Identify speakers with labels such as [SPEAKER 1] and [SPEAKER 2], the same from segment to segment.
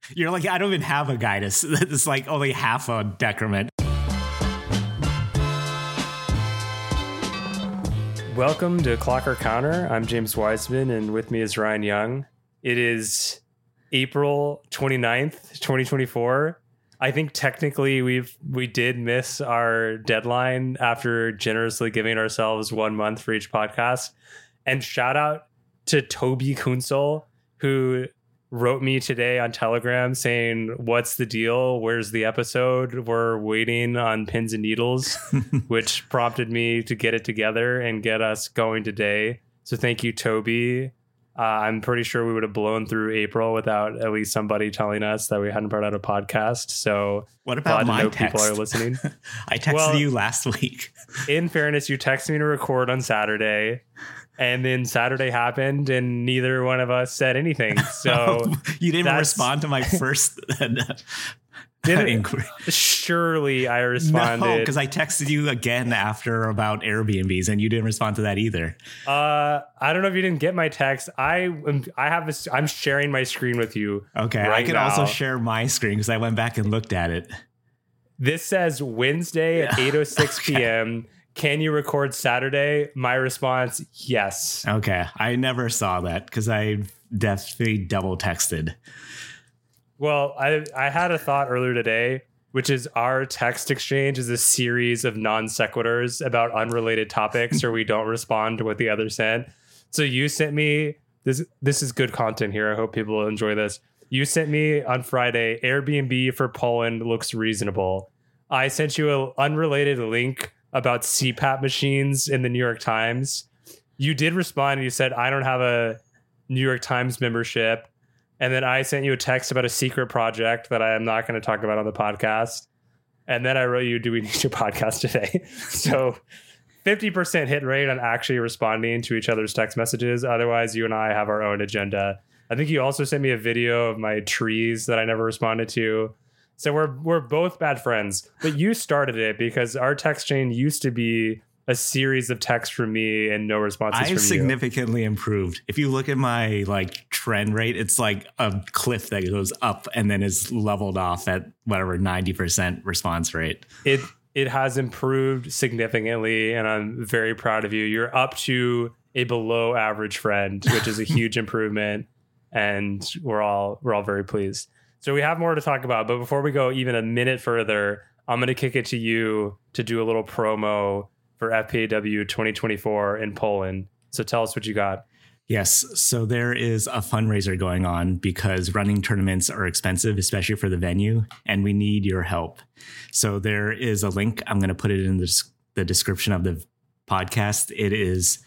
[SPEAKER 1] You're like, I don't even have a guidance. It's like only half a decrement.
[SPEAKER 2] Welcome to Clocker Counter. I'm James Wiseman, and with me is Ryan Young. It is April 29th, 2024. I think technically we did miss our deadline after generously giving ourselves 1 month for each podcast. And shout out to Toby Kunsel, who wrote me today on Telegram saying, "What's the deal? Where's the episode? We're waiting on pins and needles," which prompted me to get it together and get us going today. So thank you, Toby. I'm pretty sure we would have blown through April without at least somebody telling us that we hadn't put out a podcast. So
[SPEAKER 1] what about my text?
[SPEAKER 2] People are listening.
[SPEAKER 1] I texted you last week.
[SPEAKER 2] In fairness, you texted me to record on Saturday. And then Saturday happened and neither one of us said anything. So
[SPEAKER 1] you didn't respond to my first inquiry.
[SPEAKER 2] Surely I responded.
[SPEAKER 1] No, because I texted you again after about Airbnbs and you didn't respond to that either.
[SPEAKER 2] I don't know if you didn't get my text. I'm sharing my screen with you.
[SPEAKER 1] Okay.
[SPEAKER 2] Right,
[SPEAKER 1] I can also share my screen because I went back and looked at it.
[SPEAKER 2] This says Wednesday at 8:06 p.m. Can you record Saturday? My response, yes.
[SPEAKER 1] Okay. I never saw that because I definitely double texted.
[SPEAKER 2] Well, I had a thought earlier today, which is our text exchange is a series of non sequiturs about unrelated topics or we don't respond to what the other sent. So you sent me, this is good content here. I hope people will enjoy this. You sent me on Friday, Airbnb for Poland looks reasonable. I sent you an unrelated link about CPAP machines in the New York Times. You did respond and you said, I don't have a New York Times membership. And then I sent you a text about a secret project that I am not going to talk about on the podcast. And then I wrote you, do we need your podcast today? So 50% hit rate on actually responding to each other's text messages. Otherwise, you and I have our own agenda. I think you also sent me a video of my trees that I never responded to. So we're both bad friends, but you started it because our text chain used to be a series of texts from me and no responses from you.
[SPEAKER 1] I've significantly improved. If you look at my trend rate, it's like a cliff that goes up and then is leveled off at whatever 90% response rate.
[SPEAKER 2] It has improved significantly, and I'm very proud of you. You're up to a below average friend, which is a huge improvement, and we're all very pleased. So we have more to talk about, but before we go even a minute further, I'm going to kick it to you to do a little promo for FPAW 2024 in Poland. So tell us what you got.
[SPEAKER 1] Yes. So there is a fundraiser going on because running tournaments are expensive, especially for the venue, and we need your help. So there is a link. I'm going to put it in the description of the podcast. It is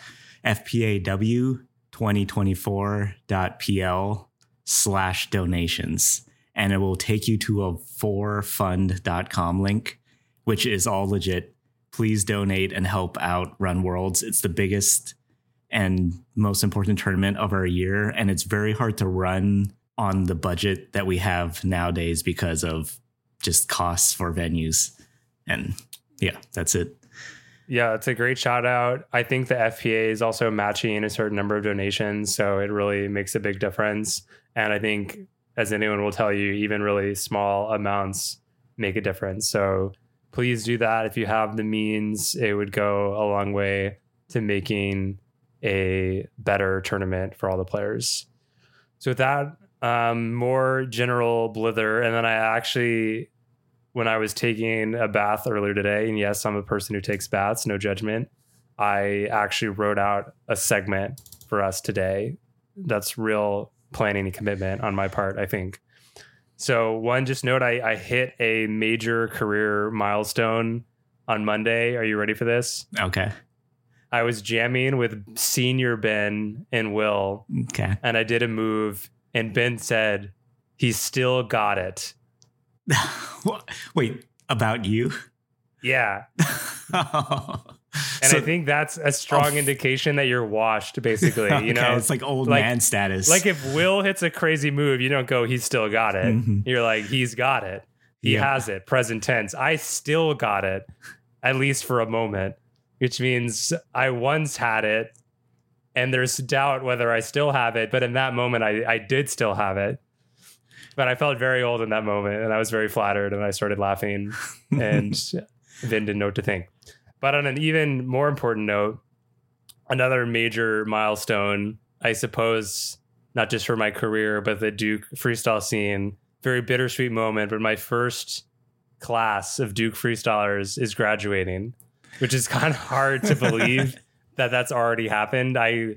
[SPEAKER 1] fpaw2024.pl/donations. And it will take you to a forfund.com link, which is all legit. Please donate and help out Run Worlds. It's the biggest and most important tournament of our year. And it's very hard to run on the budget that we have nowadays because of just costs for venues. And yeah, that's it.
[SPEAKER 2] Yeah, it's a great shout out. I think the FPA is also matching a certain number of donations, so it really makes a big difference. And I think, as anyone will tell you, even really small amounts make a difference. So please do that. If you have the means, it would go a long way to making a better tournament for all the players. So with that, more general blither. And then I actually, when I was taking a bath earlier today, and yes, I'm a person who takes baths, no judgment, I actually wrote out a segment for us today. That's real planning and commitment on my part, I think. So one, just note, I hit a major career milestone on Monday. Are you ready for this?
[SPEAKER 1] Okay.
[SPEAKER 2] I was jamming with Senior Ben and Will.
[SPEAKER 1] Okay.
[SPEAKER 2] And I did a move and Ben said, he's still got it.
[SPEAKER 1] Wait, about you?
[SPEAKER 2] Yeah. And so, I think that's a strong indication that you're washed, basically.
[SPEAKER 1] Okay,
[SPEAKER 2] you know,
[SPEAKER 1] it's like old man status.
[SPEAKER 2] Like if Will hits a crazy move, you don't go, he's still got it. Mm-hmm. You're like, he's got it. He has it. Present tense. I still got it, at least for a moment, which means I once had it and there's doubt whether I still have it. But in that moment, I did still have it. But I felt very old in that moment, and I was very flattered, and I started laughing, and then didn't know what to think. But on an even more important note, another major milestone, I suppose, not just for my career, but the Duke freestyle scene, very bittersweet moment, but my first class of Duke freestylers is graduating, which is kind of hard to believe that that's already happened.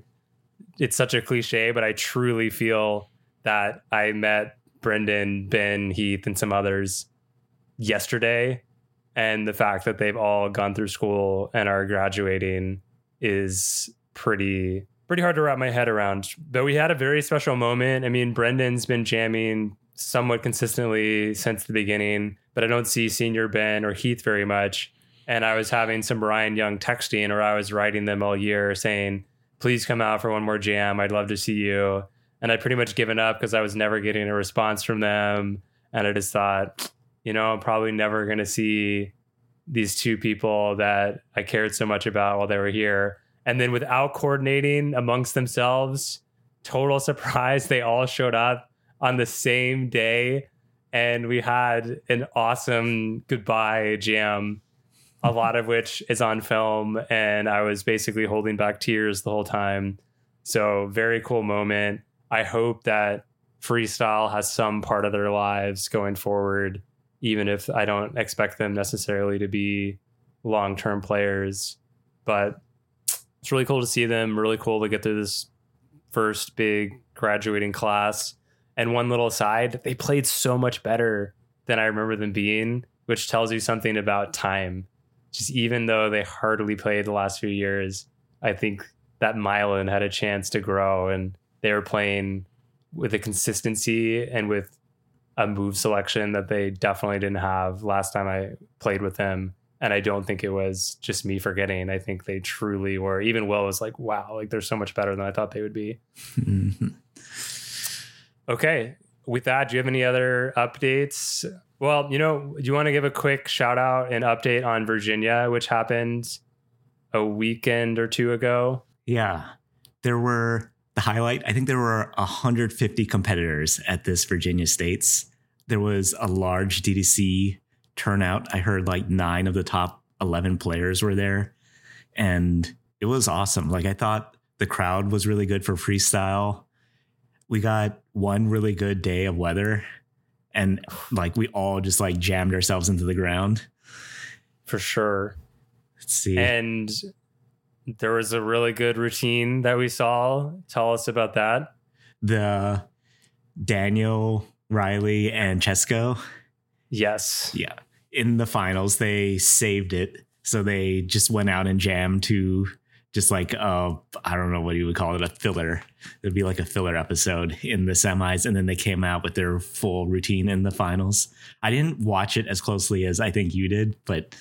[SPEAKER 2] It's such a cliche, but I truly feel that I met Brendan, Ben, Heath, and some others yesterday. And the fact that they've all gone through school and are graduating is pretty hard to wrap my head around. But we had a very special moment. I mean, Brendan's been jamming somewhat consistently since the beginning, but I don't see Senior Ben or Heath very much. And I was having some Ryan Young texting, or I was writing them all year saying, please come out for one more jam. I'd love to see you. And I'd pretty much given up because I was never getting a response from them. And I just thought, I'm probably never going to see these two people that I cared so much about while they were here. And then without coordinating amongst themselves, total surprise, they all showed up on the same day. And we had an awesome goodbye jam, a lot of which is on film. And I was basically holding back tears the whole time. So very cool moment. I hope that freestyle has some part of their lives going forward, even if I don't expect them necessarily to be long-term players. But it's really cool to see them, really cool to get through this first big graduating class. And one little aside, they played so much better than I remember them being, which tells you something about time. Just even though they hardly played the last few years, I think that myelin had a chance to grow, and they were playing with a consistency and with a move selection that they definitely didn't have last time I played with them. And I don't think it was just me forgetting. I think they truly were. Even Will was like, wow, like they're so much better than I thought they would be. Okay. With that, do you have any other updates? Well, do you want to give a quick shout out and update on Virginia, which happened a weekend or two ago?
[SPEAKER 1] Yeah. There were the highlight. I think there were 150 competitors at this Virginia States. There was a large DDC turnout. I heard like 9 of the top 11 players were there, and it was awesome. Like, I thought the crowd was really good for freestyle. We got one really good day of weather, and like we all just like jammed ourselves into the ground.
[SPEAKER 2] For sure.
[SPEAKER 1] Let's see.
[SPEAKER 2] And there was a really good routine that we saw. Tell us about that.
[SPEAKER 1] The Daniel, Riley, and Chesko.
[SPEAKER 2] Yes.
[SPEAKER 1] Yeah. In the finals, they saved it. So they just went out and jammed to just like, I don't know what you would call it, a filler. It'd be like a filler episode in the semis. And then they came out with their full routine in the finals. I didn't watch it as closely as I think you did, but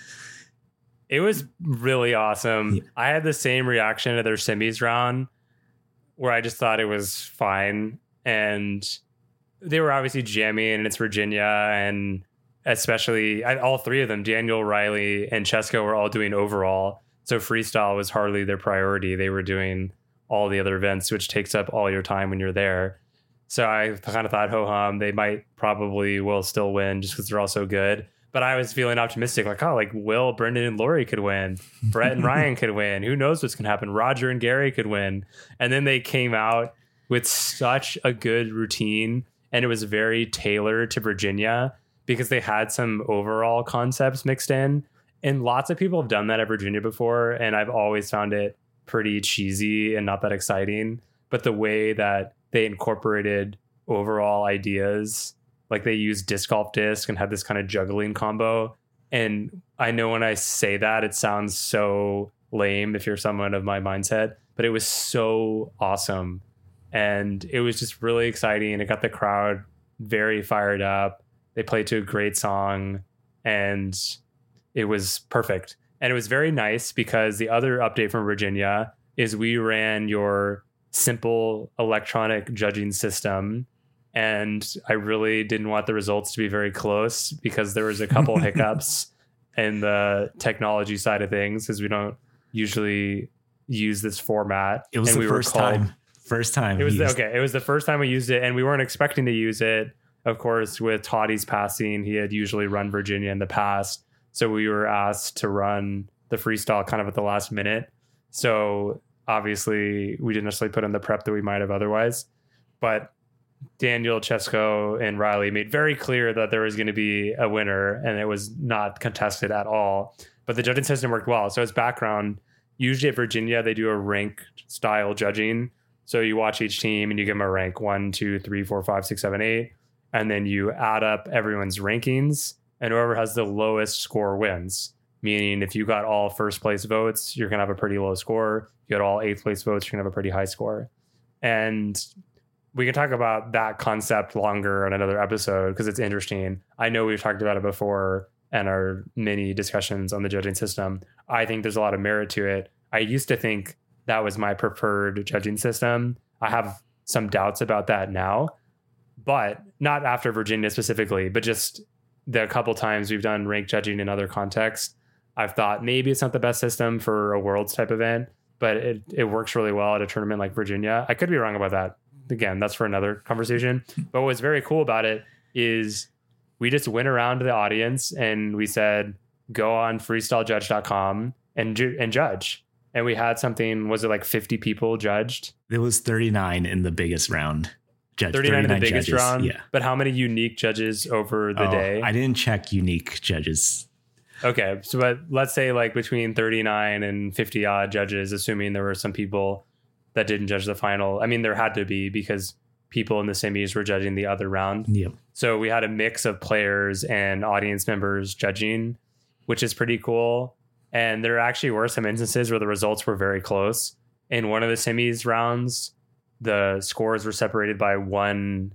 [SPEAKER 2] it was really awesome. Yeah. I had the same reaction to their semis round where I just thought it was fine. And they were obviously jamming, and it's Virginia, and especially all 3 of them, Daniel, Riley, and Chesko, were all doing overall. So freestyle was hardly their priority. They were doing all the other events, which takes up all your time when you're there. So I kind of thought, ho-hum, they probably will still win just because they're all so good. But I was feeling optimistic, like, oh, like Will, Brendan, and Lori could win. Brett and Ryan could win. Who knows what's going to happen? Roger and Gary could win. And then they came out with such a good routine, and it was very tailored to Virginia because they had some overall concepts mixed in. And lots of people have done that at Virginia before, and I've always found it pretty cheesy and not that exciting. But the way that they incorporated overall ideas, like they used disc golf disc and had this kind of juggling combo. And I know when I say that, it sounds so lame if you're someone of my mindset, but it was so awesome. And it was just really exciting. It got the crowd very fired up. They played to a great song, and it was perfect. And it was very nice because the other update from Virginia is we ran your simple electronic judging system. And I really didn't want the results to be very close because there was a couple hiccups in the technology side of things, because we don't usually use this format.
[SPEAKER 1] It was the first time.
[SPEAKER 2] It was the first time we used it, and we weren't expecting to use it. of course, with Toddy's passing, he had usually run Virginia in the past. So we were asked to run the freestyle kind of at the last minute. So obviously we didn't necessarily put in the prep that we might have otherwise. But Daniel, Chesko, and Riley made very clear that there was going to be a winner and it was not contested at all. But the judging system worked well. So as background, usually at Virginia, they do a rank style judging. So you watch each team and you give them a rank 1, 2, 3, 4, 5, 6, 7, 8. And then you add up everyone's rankings and whoever has the lowest score wins. Meaning if you got all first place votes, you're going to have a pretty low score. If you got all eighth place votes, you're going to have a pretty high score. And we can talk about that concept longer on another episode because it's interesting. I know we've talked about it before and our mini discussions on the judging system. I think there's a lot of merit to it. I used to think that was my preferred judging system. I have some doubts about that now, but not after Virginia specifically, but just the couple times we've done ranked judging in other contexts. I've thought maybe it's not the best system for a Worlds type event, but it works really well at a tournament like Virginia. I could be wrong about that. Again, that's for another conversation. But what's very cool about it is we just went around to the audience and we said, go on freestylegudge.com and judge. And we had something, was it like 50 people judged?
[SPEAKER 1] It was 39 in the biggest round.
[SPEAKER 2] 39 in the biggest
[SPEAKER 1] judges.
[SPEAKER 2] round?
[SPEAKER 1] Yeah.
[SPEAKER 2] But how many unique judges over the day?
[SPEAKER 1] I didn't check unique judges.
[SPEAKER 2] Okay. So, but let's say like between 39 and 50 odd judges, assuming there were some people that didn't judge the final. I mean, there had to be because people in the semis were judging the other round.
[SPEAKER 1] Yep.
[SPEAKER 2] So we had a mix of players and audience members judging, which is pretty cool. And there actually were some instances where the results were very close. In one of the semis rounds, the scores were separated by one.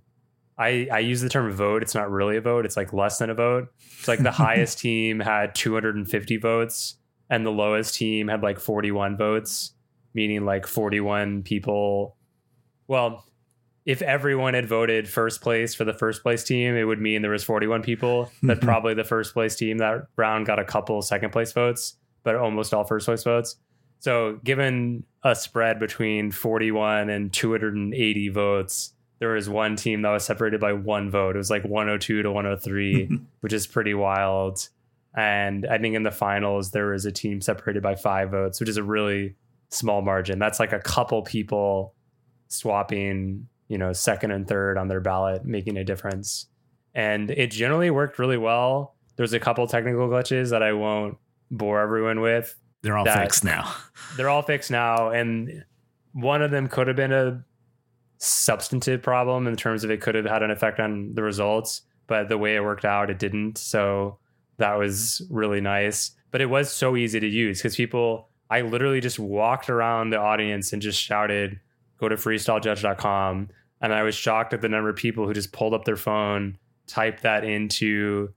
[SPEAKER 2] I use the term vote. It's not really a vote. It's like less than a vote. It's like the highest team had 250 votes and the lowest team had like 41 votes, meaning like 41 people. Well, if everyone had voted first place for the first place team, it would mean there was 41 people, but probably the first place team that round got a couple second place votes, but almost all first place votes. So given a spread between 41 and 280 votes, there was one team that was separated by one vote. It was like 102 to 103, which is pretty wild. And I think in the finals, there was a team separated by 5 votes, which is a really small margin. That's like a couple people swapping, second and third on their ballot, making a difference. And it generally worked really well. There's a couple technical glitches that I won't bore everyone with.
[SPEAKER 1] They're all fixed now.
[SPEAKER 2] They're all fixed now. And one of them could have been a substantive problem in terms of it could have had an effect on the results, but the way it worked out, it didn't. So that was really nice. But it was so easy to use because I literally just walked around the audience and just shouted, go to freestylegudge.com. And I was shocked at the number of people who just pulled up their phone, typed that into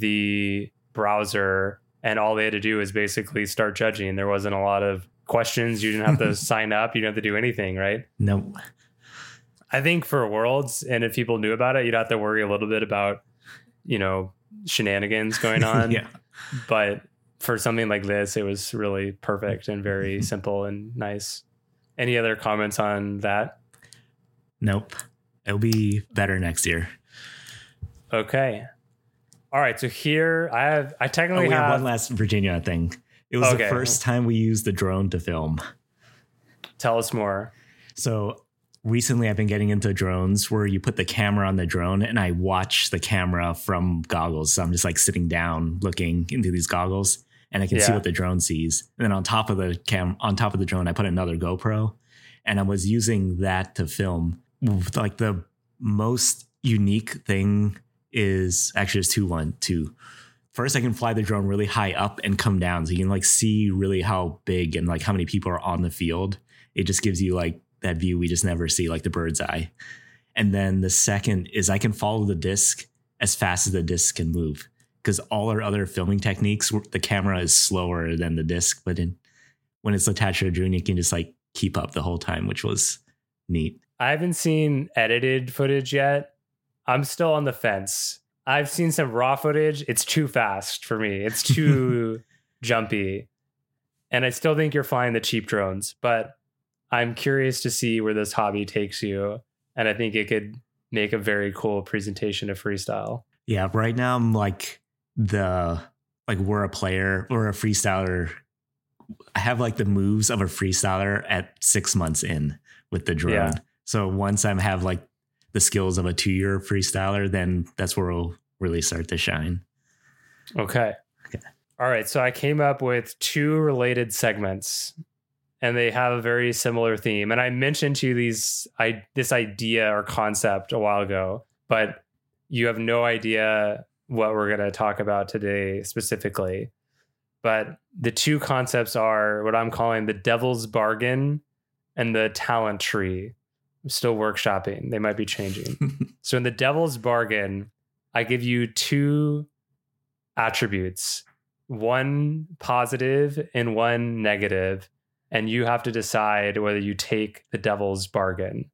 [SPEAKER 2] the browser, and all they had to do is basically start judging. There wasn't a lot of questions. You didn't have to sign up. You didn't have to do anything, right?
[SPEAKER 1] No.
[SPEAKER 2] I think for Worlds, and if people knew about it, you'd have to worry a little bit about, shenanigans going on.
[SPEAKER 1] Yeah.
[SPEAKER 2] But for something like this, it was really perfect and very simple and nice. Any other comments on that?
[SPEAKER 1] Nope. It'll be better next year.
[SPEAKER 2] Okay. All right. So here I technically
[SPEAKER 1] we have
[SPEAKER 2] have
[SPEAKER 1] one last Virginia thing. It was the first time we used the drone to film.
[SPEAKER 2] Tell us more.
[SPEAKER 1] So recently I've been getting into drones where you put the camera on the drone and I watch the camera from goggles. So I'm just like sitting down looking into these goggles and I can see what the drone sees. And then on top of the drone, I put another GoPro and I was using that to film. Like the most unique thing is actually there's two. First, I can fly the drone really high up and come down. So you can like see really how big and like how many people are on the field. It just gives you like that view we just never see, like the bird's eye. And then the second is I can follow the disc as fast as the disc can move. Because all our other filming techniques, the camera is slower than the disc. But when it's attached to a drone, you can just like keep up the whole time, which was neat.
[SPEAKER 2] I haven't seen edited footage yet. I'm still on the fence. I've seen some raw footage. It's too fast for me. It's too jumpy. And I still think you're flying the cheap drones, but I'm curious to see where this hobby takes you. And I think it could make a very cool presentation of freestyle.
[SPEAKER 1] Yeah, right now I'm like we're a player or a freestyler. I have like the moves of a freestyler at 6 months in with the drone.
[SPEAKER 2] Yeah.
[SPEAKER 1] So once I have like the skills of a 2-year freestyler, then that's where we'll really start to shine.
[SPEAKER 2] Okay. All right. So I came up with 2 related segments, and they have a very similar theme. And I mentioned to you this idea or concept a while ago, but you have no idea what we're going to talk about today specifically. But the 2 concepts are what I'm calling the devil's bargain and the talent tree. I'm still workshopping. They might be changing. So in the devil's bargain, I give you 2 attributes, one positive and one negative, and you have to decide whether you take the devil's bargain.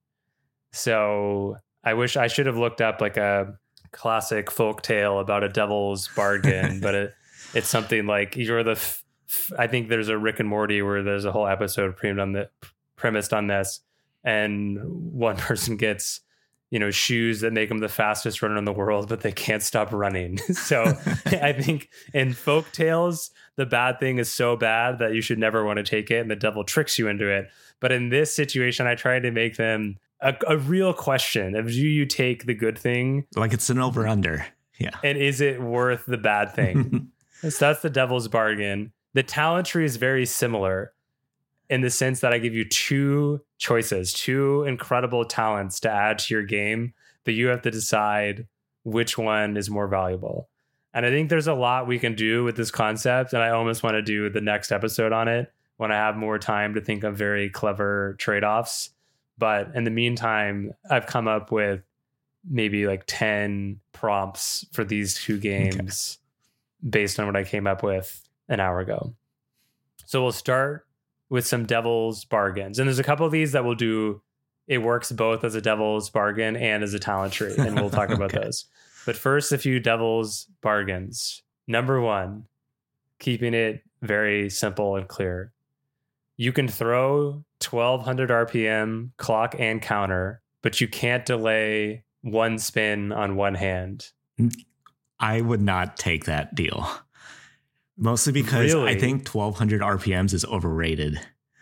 [SPEAKER 2] So I wish I should have looked up like a classic folk tale about a devil's bargain, but it's something like you're I think there's a Rick and Morty where there's a whole episode premised on this, and one person gets, shoes that make them the fastest runner in the world, but they can't stop running. So I think in folk tales, the bad thing is so bad that you should never want to take it, and the devil tricks you into it. But in this situation, I tried to make them a real question of, do you take the good thing?
[SPEAKER 1] Like it's an over under. Yeah.
[SPEAKER 2] And is it worth the bad thing? So that's the devil's bargain. The talent tree is very similar in the sense that I give you 2 choices, 2 incredible talents to add to your game, but you have to decide which one is more valuable. And I think there's a lot we can do with this concept, and I almost want to do the next episode on it when I have more time to think of very clever trade-offs. But in the meantime, I've come up with maybe like 10 prompts for these 2 games based on what I came up with an hour ago. So we'll start with some devil's bargains. And there's a couple of these that we'll do. It works both as a devil's bargain and as a talent tree. And we'll talk about those. But first, a few devil's bargains. Number 1, keeping it very simple and clear. You can throw 1200 RPM clock and counter, but you can't delay 1 spin on 1 hand.
[SPEAKER 1] I would not take that deal. Mostly because I think 1200 RPMs is overrated.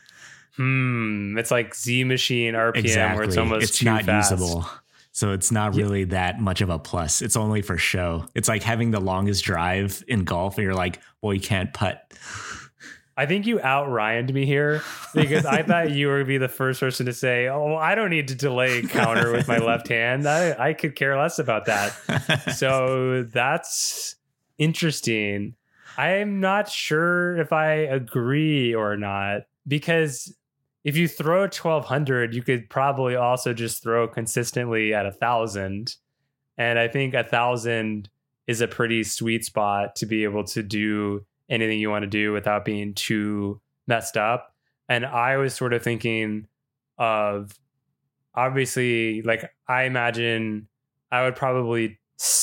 [SPEAKER 2] It's like Z Machine RPM,
[SPEAKER 1] exactly.
[SPEAKER 2] Where it's almost too
[SPEAKER 1] not
[SPEAKER 2] fast.
[SPEAKER 1] Usable. So it's not really that much of a plus. It's only for show. It's like having the longest drive in golf and you're like, well, you can't putt.
[SPEAKER 2] I think you out-Ryaned me here because I thought you were going to be the first person to say, oh, I don't need to delay counter with my left hand. I could care less about that. So that's interesting. I'm not sure if I agree or not, because if you throw 1200, you could probably also just throw consistently at 1000. And I think 1000 is a pretty sweet spot to be able to do anything you want to do without being too messed up. And I was sort of thinking of, obviously, like I imagine I would probably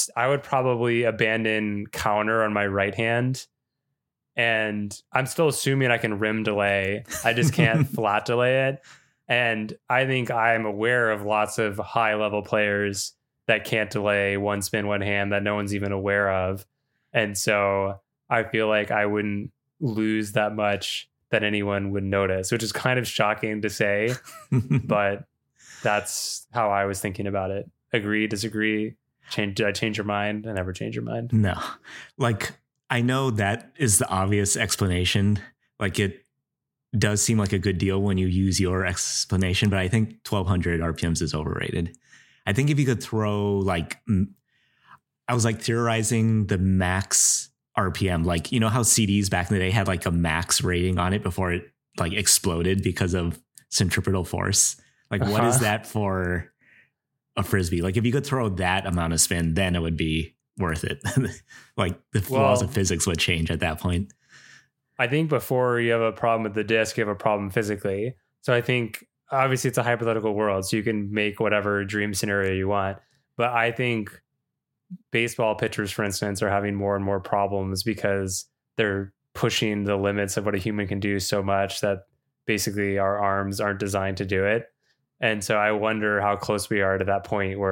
[SPEAKER 2] abandon counter on my right hand. And I'm still assuming I can rim delay. I just can't flat delay it. And I think I'm aware of lots of high level players that can't delay 1 spin, 1 hand that no one's even aware of. And so I feel like I wouldn't lose that much that anyone would notice, which is kind of shocking to say, but that's how I was thinking about it. Agree, disagree? Did I change your mind? I never change your mind.
[SPEAKER 1] No. Like, I know that is the obvious explanation. Like, it does seem like a good deal when you use your explanation, but I think 1200 RPMs is overrated. I think if you could throw like, I was like theorizing the max RPM, like, you know how CDs back in the day had like a max rating on it before it like exploded because of centripetal force. Like, what is that for a Frisbee? Like, if you could throw that amount of spin, then it would be worth it. Like, the laws of physics would change at that point.
[SPEAKER 2] I think before you have a problem with the disc, you have a problem physically. So I think obviously it's a hypothetical world, so you can make whatever dream scenario you want. But I think baseball pitchers, for instance, are having more and more problems because they're pushing the limits of what a human can do so much that basically our arms aren't designed to do it. And so I wonder how close we are to that point where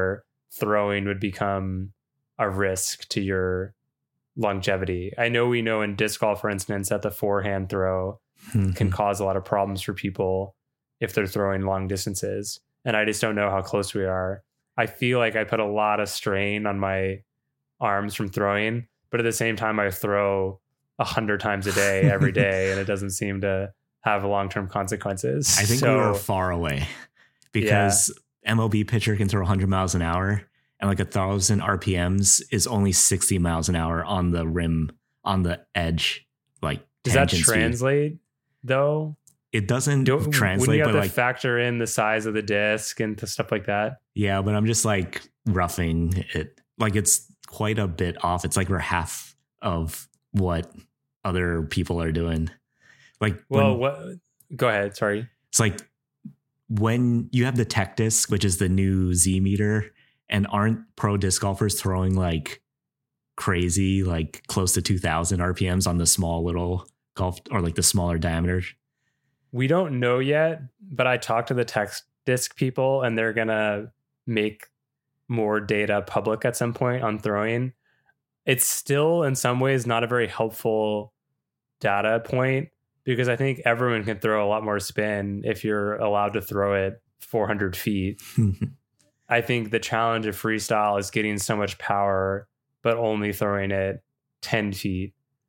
[SPEAKER 2] throwing would become a risk to your longevity. I know we know in disc golf, for instance, that the forehand throw can cause a lot of problems for people if they're throwing long distances. And I just don't know how close we are. I feel like I put a lot of strain on my arms from throwing, but at the same time, I throw 100 times a day, every day, and it doesn't seem to have long-term consequences.
[SPEAKER 1] I think we were far away because MLB pitcher can throw 100 miles an hour and like 1,000 RPMs is only 60 miles an hour on the rim, on the edge. Like,
[SPEAKER 2] does that translate though?
[SPEAKER 1] It doesn't translate.
[SPEAKER 2] Wouldn't you have
[SPEAKER 1] but
[SPEAKER 2] to factor in the size of the disc and stuff like that?
[SPEAKER 1] Yeah, but I'm just like roughing it. Like it's quite a bit off. It's like we're half of what other people are doing. Like,
[SPEAKER 2] what? Go ahead. Sorry.
[SPEAKER 1] It's like when you have the tech disc, which is the new Z meter, and aren't pro disc golfers throwing like crazy, like close to 2,000 RPMs on the small little golf or like the smaller diameter?
[SPEAKER 2] We don't know yet, but I talked to the tech disc people and they're going to make more data public at some point on throwing. It's still in some ways not a very helpful data point because I think everyone can throw a lot more spin if you're allowed to throw it 400 feet. I think the challenge of freestyle is getting so much power, but only throwing it 10 feet.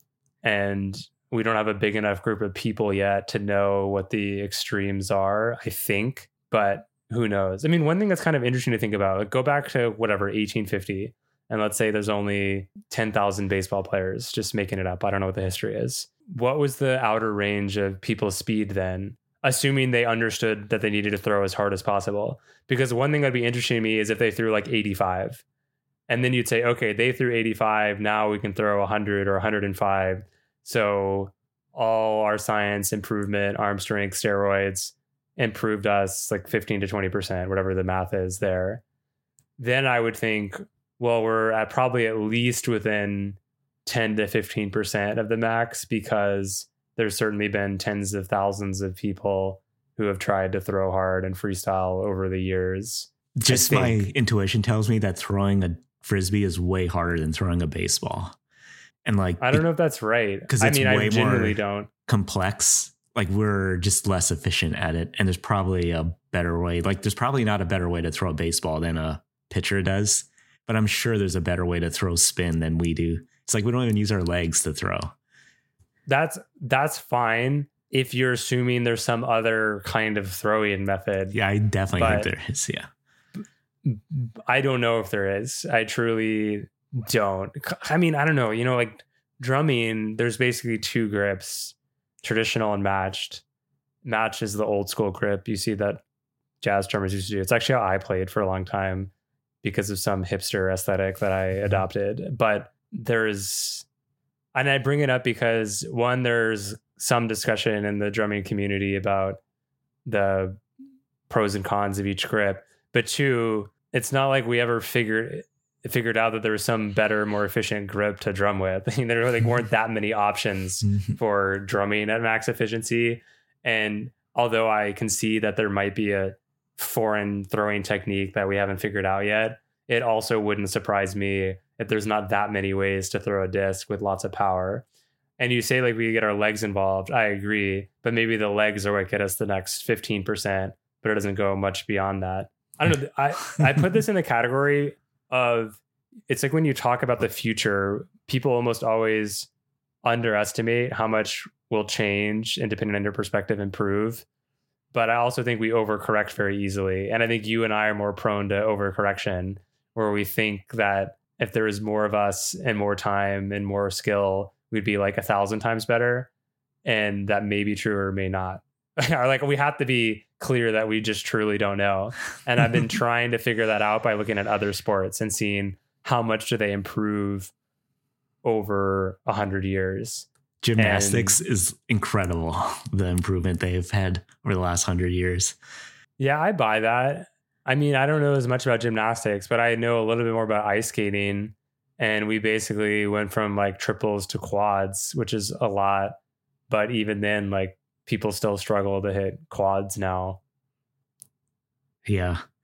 [SPEAKER 2] And we don't have a big enough group of people yet to know what the extremes are, I think, but who knows? I mean, one thing that's kind of interesting to think about, like go back to whatever, 1850, and let's say there's only 10,000 baseball players, just making it up. I don't know what the history is. What was the outer range of people's speed then? Assuming they understood that they needed to throw as hard as possible. Because one thing that'd be interesting to me is if they threw like 85. And then you'd say, okay, they threw 85. Now we can throw 100 or 105. So all our science improvement, arm strength, steroids improved us like 15 to 20%, whatever the math is there. Then I would think, well, we're at probably at least within 10 to 15% of the max because there's certainly been tens of thousands of people who have tried to throw hard and freestyle over the years.
[SPEAKER 1] Just my intuition tells me that throwing a frisbee is way harder than throwing a baseball. And like,
[SPEAKER 2] I don't know if that's right.
[SPEAKER 1] Because
[SPEAKER 2] I mean, I genuinely don't.
[SPEAKER 1] Complex. Like we're just less efficient at it. And there's probably a better way. Like there's probably not a better way to throw a baseball than a pitcher does. But I'm sure there's a better way to throw spin than we do. It's like we don't even use our legs to throw.
[SPEAKER 2] That's fine if you're assuming there's some other kind of throwing method.
[SPEAKER 1] Yeah, I definitely think there is. Yeah.
[SPEAKER 2] I don't know if there is. I truly don't. I mean, I don't know. You know, like drumming, there's basically two grips, traditional and matched. Match is the old school grip. You see that jazz drummers used to do. It's actually how I played for a long time because of some hipster aesthetic that I adopted. But there's, and I bring it up because one, there's some discussion in the drumming community about the pros and cons of each grip. But two, it's not like we ever figured out that there was some better, more efficient grip to drum with. I mean, there weren't that many options for drumming at max efficiency. And although I can see that there might be a foreign throwing technique that we haven't figured out yet, it also wouldn't surprise me if there's not that many ways to throw a disc with lots of power. And you say like we get our legs involved. I agree, but maybe the legs are what get us the next 15%, but it doesn't go much beyond that. I don't know. I put this in the category of, it's like when you talk about the future, people almost always underestimate how much will change and depending on your perspective improve. But I also think we overcorrect very easily. And I think you and I are more prone to overcorrection, where we think that if there is more of us and more time and more skill, we'd be like 1,000 times better. And that may be true or may not. Or like we have to be clear that we just truly don't know. And I've been trying to figure that out by looking at other sports and seeing how much do they improve over 100 years.
[SPEAKER 1] Gymnastics is incredible, the improvement they've had over the last 100 years.
[SPEAKER 2] Yeah, I buy that. I mean, I don't know as much about gymnastics, but I know a little bit more about ice skating. And we basically went from like triples to quads, which is a lot. But even then, like people still struggle to hit quads now.
[SPEAKER 1] Yeah.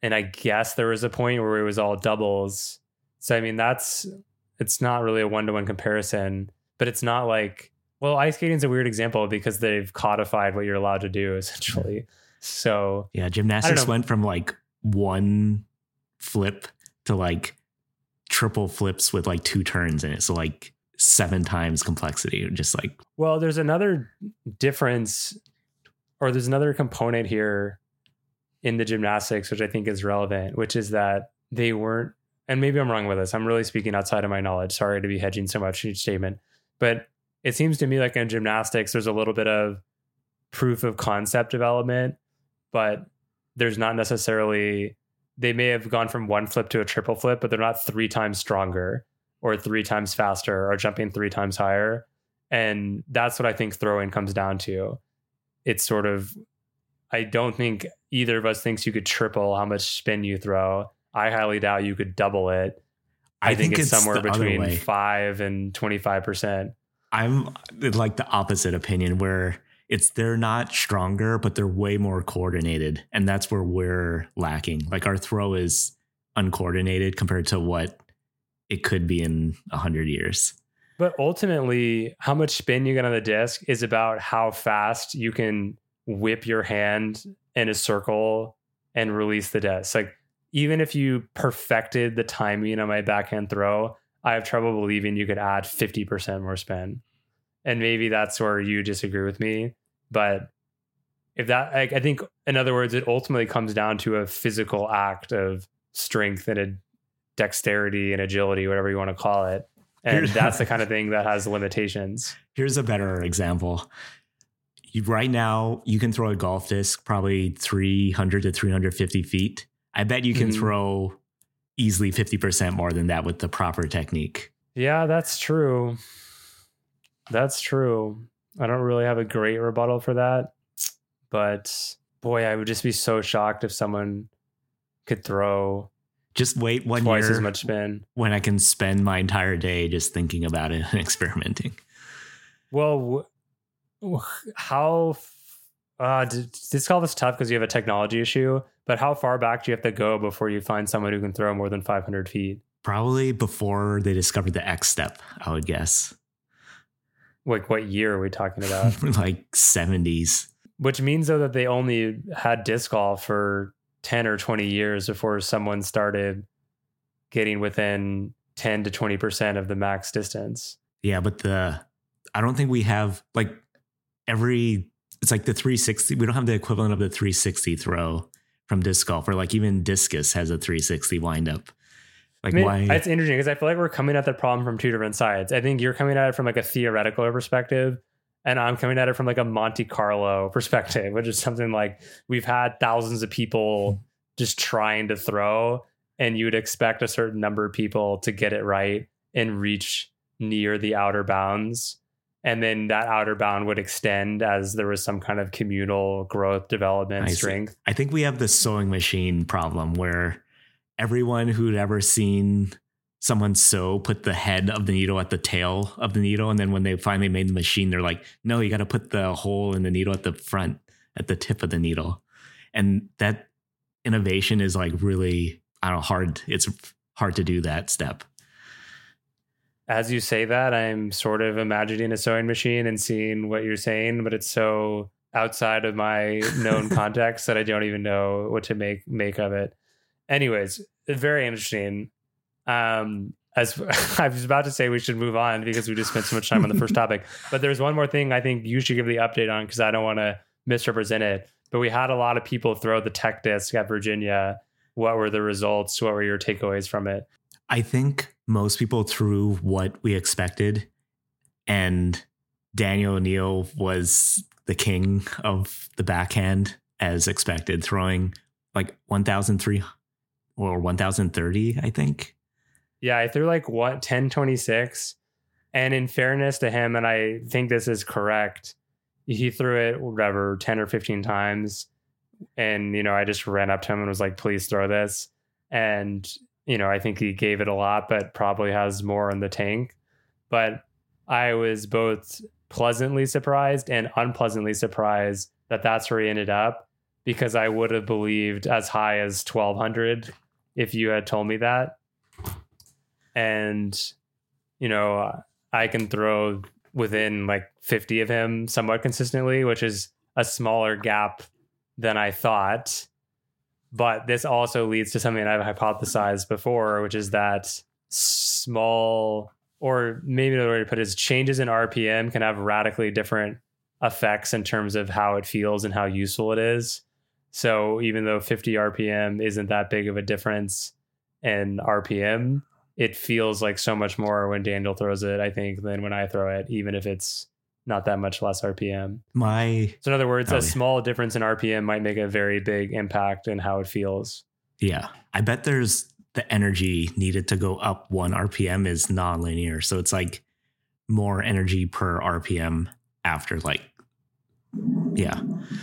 [SPEAKER 2] And I guess there was a point where it was all doubles. So, I mean, it's not really a one-to-one comparison, but it's not like, well, ice skating is a weird example because they've codified what you're allowed to do essentially. So
[SPEAKER 1] yeah, gymnastics went from like one flip to like triple flips with like 2 turns in it. So like 7 times complexity, just like.
[SPEAKER 2] Well, there's another difference, or there's another component here in the gymnastics, which I think is relevant, which is that they weren't, and maybe I'm wrong with this, I'm really speaking outside of my knowledge. Sorry to be hedging so much in each statement, but it seems to me like in gymnastics, there's a little bit of proof of concept development, but there's not necessarily, they may have gone from 1 flip to a triple flip, but they're not 3 times stronger or 3 times faster or jumping 3 times higher. And that's what I think throwing comes down to. It's sort of, I don't think either of us thinks you could triple how much spin you throw. I highly doubt you could double it. I think it's somewhere between 5 and 25%.
[SPEAKER 1] I'm like the opposite opinion where they're not stronger, but they're way more coordinated. And that's where we're lacking. Like our throw is uncoordinated compared to what it could be in 100 years.
[SPEAKER 2] But ultimately, how much spin you get on the disc is about how fast you can whip your hand in a circle and release the disc. Like even if you perfected the timing on my backhand throw, I have trouble believing you could add 50% more spin. And maybe that's where you disagree with me. But if that, I think, in other words, it ultimately comes down to a physical act of strength and a dexterity and agility, whatever you want to call it. And that's the kind of thing that has limitations.
[SPEAKER 1] Here's a better example. Right now, you can throw a golf disc probably 300 to 350 feet. I bet you can throw easily 50% more than that with the proper technique.
[SPEAKER 2] Yeah, that's true. That's true. I don't really have a great rebuttal for that. But boy, I would just be so shocked if someone could throw
[SPEAKER 1] just wait one
[SPEAKER 2] twice
[SPEAKER 1] year
[SPEAKER 2] as much spin
[SPEAKER 1] when I can spend my entire day just thinking about it and experimenting.
[SPEAKER 2] Well, how this call is tough because you have a technology issue, but how far back do you have to go before you find someone who can throw more than 500 feet?
[SPEAKER 1] Probably before they discovered the X step, I would guess.
[SPEAKER 2] Like what year are we talking about?
[SPEAKER 1] Like 70s.
[SPEAKER 2] Which means though that they only had disc golf for 10 or 20 years before someone started getting within 10 to 20% of the max distance.
[SPEAKER 1] Yeah, but I don't think we have like it's like the 360. We don't have the equivalent of the 360 throw from disc golf, or like even discus has a 360 windup. Like, why?
[SPEAKER 2] It's interesting because I feel like we're coming at the problem from two different sides. I think you're coming at it from like a theoretical perspective, and I'm coming at it from like a Monte Carlo perspective, which is something like we've had thousands of people just trying to throw, and you would expect a certain number of people to get it right and reach near the outer bounds. And then that outer bound would extend as there was some kind of communal growth, development, strength.
[SPEAKER 1] I think we have the sewing machine problem where everyone who'd ever seen someone sew put the head of the needle at the tail of the needle. And then when they finally made the machine, they're like, no, you got to put the hole in the needle at the front, at the tip of the needle. And that innovation is like really, I don't know, hard. It's hard to do that step.
[SPEAKER 2] As you say that, I'm sort of imagining a sewing machine and seeing what you're saying, but it's so outside of my known context that I don't even know what to make of it. Anyways, very interesting. As I was about to say, we should move on because we just spent so much time on the first topic. But there's one more thing I think you should give the update on because I don't want to misrepresent it. But we had a lot of people throw the tech disc at Virginia. What were the results? What were your takeaways from it?
[SPEAKER 1] I think most people threw what we expected, and Daniel O'Neill was the king of the backhand as expected, throwing like 1,003 or 1,030, I think.
[SPEAKER 2] Yeah, I threw like 1026. And in fairness to him, and I think this is correct, he threw it, whatever, 10 or 15 times. And, I just ran up to him and was like, please throw this. And, I think he gave it a lot, but probably has more in the tank. But I was both pleasantly surprised and unpleasantly surprised that that's where he ended up. because I would have believed as high as 1200 if you had told me that. And, you know, I can throw within like 50 of him somewhat consistently, which is a smaller gap than I thought. But this also leads to something I've hypothesized before, which is that small, or maybe another way to put it is, changes in RPM can have radically different effects in terms of how it feels and how useful it is. So even though 50 RPM isn't that big of a difference in RPM, it feels like so much more when Daniel throws it, I think, than when I throw it, even if it's not that much less RPM. So in other words, a small difference in RPM might make a very big impact in how it feels.
[SPEAKER 1] Yeah. I bet there's the energy needed to go up 1 RPM is nonlinear. So it's like more energy per RPM after like, yeah.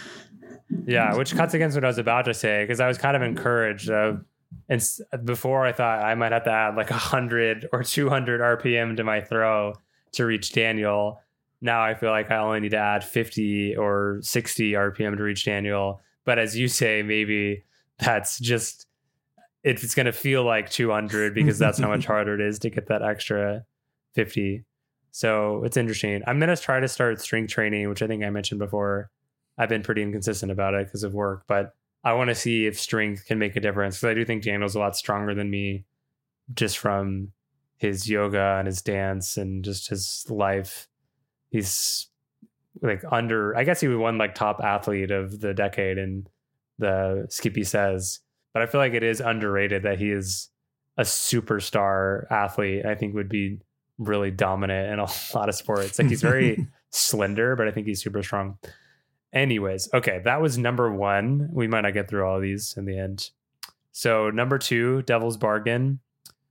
[SPEAKER 2] Yeah, which cuts against what I was about to say, because I was kind of encouraged. And before I thought I might have to add like 100 or 200 RPM to my throw to reach Daniel. Now I feel like I only need to add 50 or 60 RPM to reach Daniel. But as you say, maybe that's just, it's going to feel like 200 because that's how much harder it is to get that extra 50. So it's interesting. I'm going to try to start strength training, which I think I mentioned before. I've been pretty inconsistent about it because of work, but I want to see if strength can make a difference, because I do think Daniel's a lot stronger than me just from his yoga and his dance and just his life. He's like I guess he won like top athlete of the decade in the Skippy Says, but I feel like it is underrated that he is a superstar athlete. I think would be really dominant in a lot of sports. Like he's very slender, but I think he's super strong. Anyways, okay, that was number 1. We might not get through all of these in the end. So number 2, Devil's Bargain.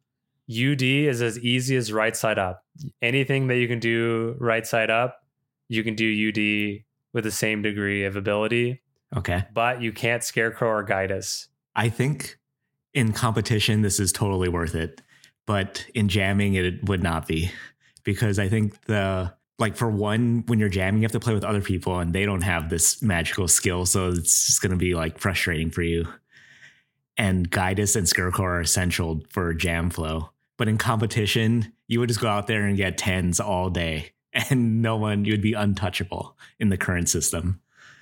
[SPEAKER 2] UD is as easy as right side up. Anything that you can do right side up, you can do UD with the same degree of ability.
[SPEAKER 1] Okay.
[SPEAKER 2] But you can't Scarecrow or Guidus.
[SPEAKER 1] I think in competition, this is totally worth it. But in jamming, it would not be. Because I think for one, when you're jamming, you have to play with other people and they don't have this magical skill. So it's just going to be like frustrating for you. And Guidus and Scarecrow are essential for jam flow. But in competition, you would just go out there and get 10s all day and you would be untouchable in the current system.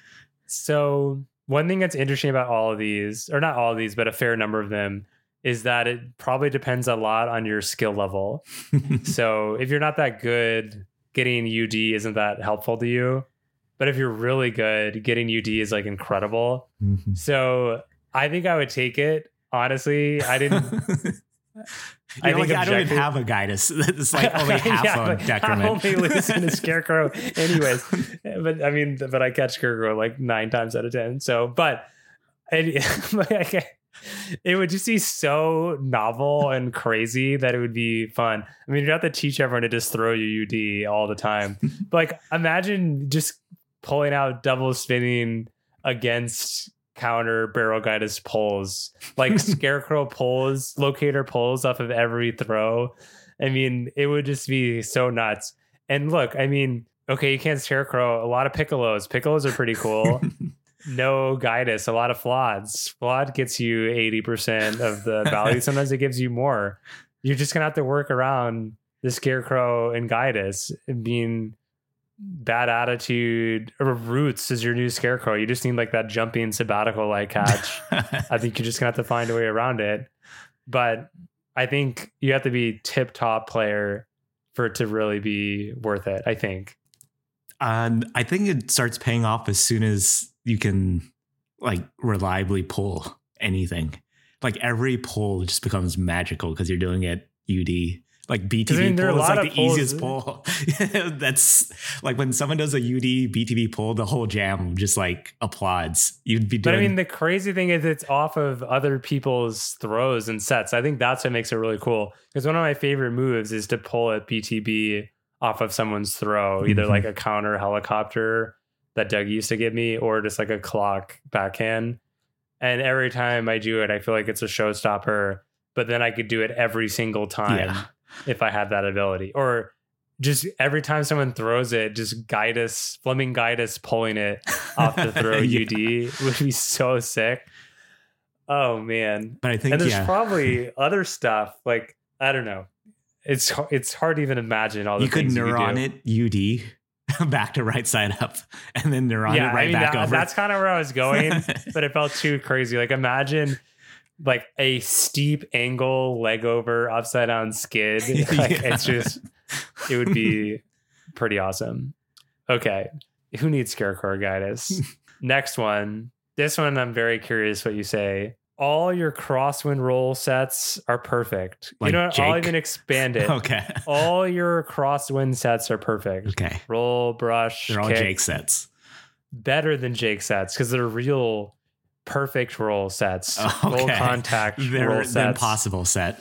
[SPEAKER 1] So
[SPEAKER 2] one thing that's interesting about all of these, or not all of these, but a fair number of them, is that it probably depends a lot on your skill level. So if you're not that good, getting UD isn't that helpful to you. But if you're really good, getting UD is like incredible. Mm-hmm. So I think I would take it. Honestly, I didn't.
[SPEAKER 1] I don't even have a Guidus. It's like only half a decrement.
[SPEAKER 2] I'm only losing to Scarecrow anyways. But I catch Scarecrow like 9 times out of 10. So, it would just be so novel and crazy that it would be fun. I mean, you have to teach everyone to just throw your UD all the time. But like, imagine just pulling out double spinning against counter barrel Guidus pulls, like Scarecrow pulls, locator pulls off of every throw. I mean, it would just be so nuts. And look, I mean, okay, you can't Scarecrow. A lot of Piccolos. Piccolos are pretty cool. No Guidus, a lot of Floods. Flood gets you 80% of the value. Sometimes it gives you more. You're just going to have to work around the Scarecrow and Guidus being bad attitude, or Roots is your new Scarecrow. You just need like that jumping sabbatical like catch. I think you're just going to have to find a way around it. But I think you have to be tip top player for it to really be worth it, I think.
[SPEAKER 1] I think it starts paying off as soon as you can like reliably pull anything. Like every pull just becomes magical because you're doing it UD. Like BTB pull is like the easiest pull. That's like when someone does a UD BTB pull, the whole jam just like applauds. You'd be doing.
[SPEAKER 2] But I mean, the crazy thing is it's off of other people's throws and sets. I think that's what makes it really cool. Because one of my favorite moves is to pull a BTB off of someone's throw, either like a counter helicopter that Doug used to give me, or just like a clock backhand. And every time I do it, I feel like it's a showstopper. But then I could do it every single time if I had that ability. Or just every time someone throws it, just Fleming Guidus pulling it off the throw UD would be so sick. Oh man.
[SPEAKER 1] But I think,
[SPEAKER 2] and there's probably other stuff like, I don't know. It's hard to even imagine all the things you could
[SPEAKER 1] neuron it UD back to right side up and then neuron it right back over.
[SPEAKER 2] That's kind of where I was going, but it felt too crazy. Like imagine like a steep angle leg over upside down skid. Like it would be pretty awesome. Okay. Who needs Scarecrow Guidus? Next one. This one, I'm very curious what you say. All your crosswind roll sets are perfect.
[SPEAKER 1] Like, you know what?
[SPEAKER 2] Jake? I'll even expand it.
[SPEAKER 1] Okay.
[SPEAKER 2] All your crosswind sets are perfect.
[SPEAKER 1] Okay.
[SPEAKER 2] Roll, brush,
[SPEAKER 1] they're all
[SPEAKER 2] kick.
[SPEAKER 1] Jake sets.
[SPEAKER 2] Better than Jake sets because they're real perfect roll sets.
[SPEAKER 1] Okay.
[SPEAKER 2] Full contact roll sets.
[SPEAKER 1] They're the impossible set.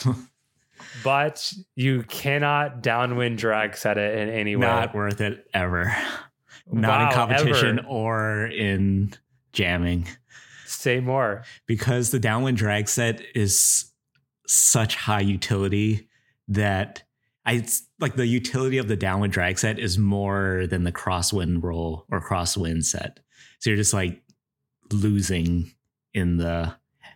[SPEAKER 2] But you cannot downwind drag set it in any way.
[SPEAKER 1] Not worth it ever. Not in competition or in jamming.
[SPEAKER 2] Say more.
[SPEAKER 1] Because the downwind drag set is such high utility that the utility of the downwind drag set is more than the crosswind roll or crosswind set. So you're just like losing in the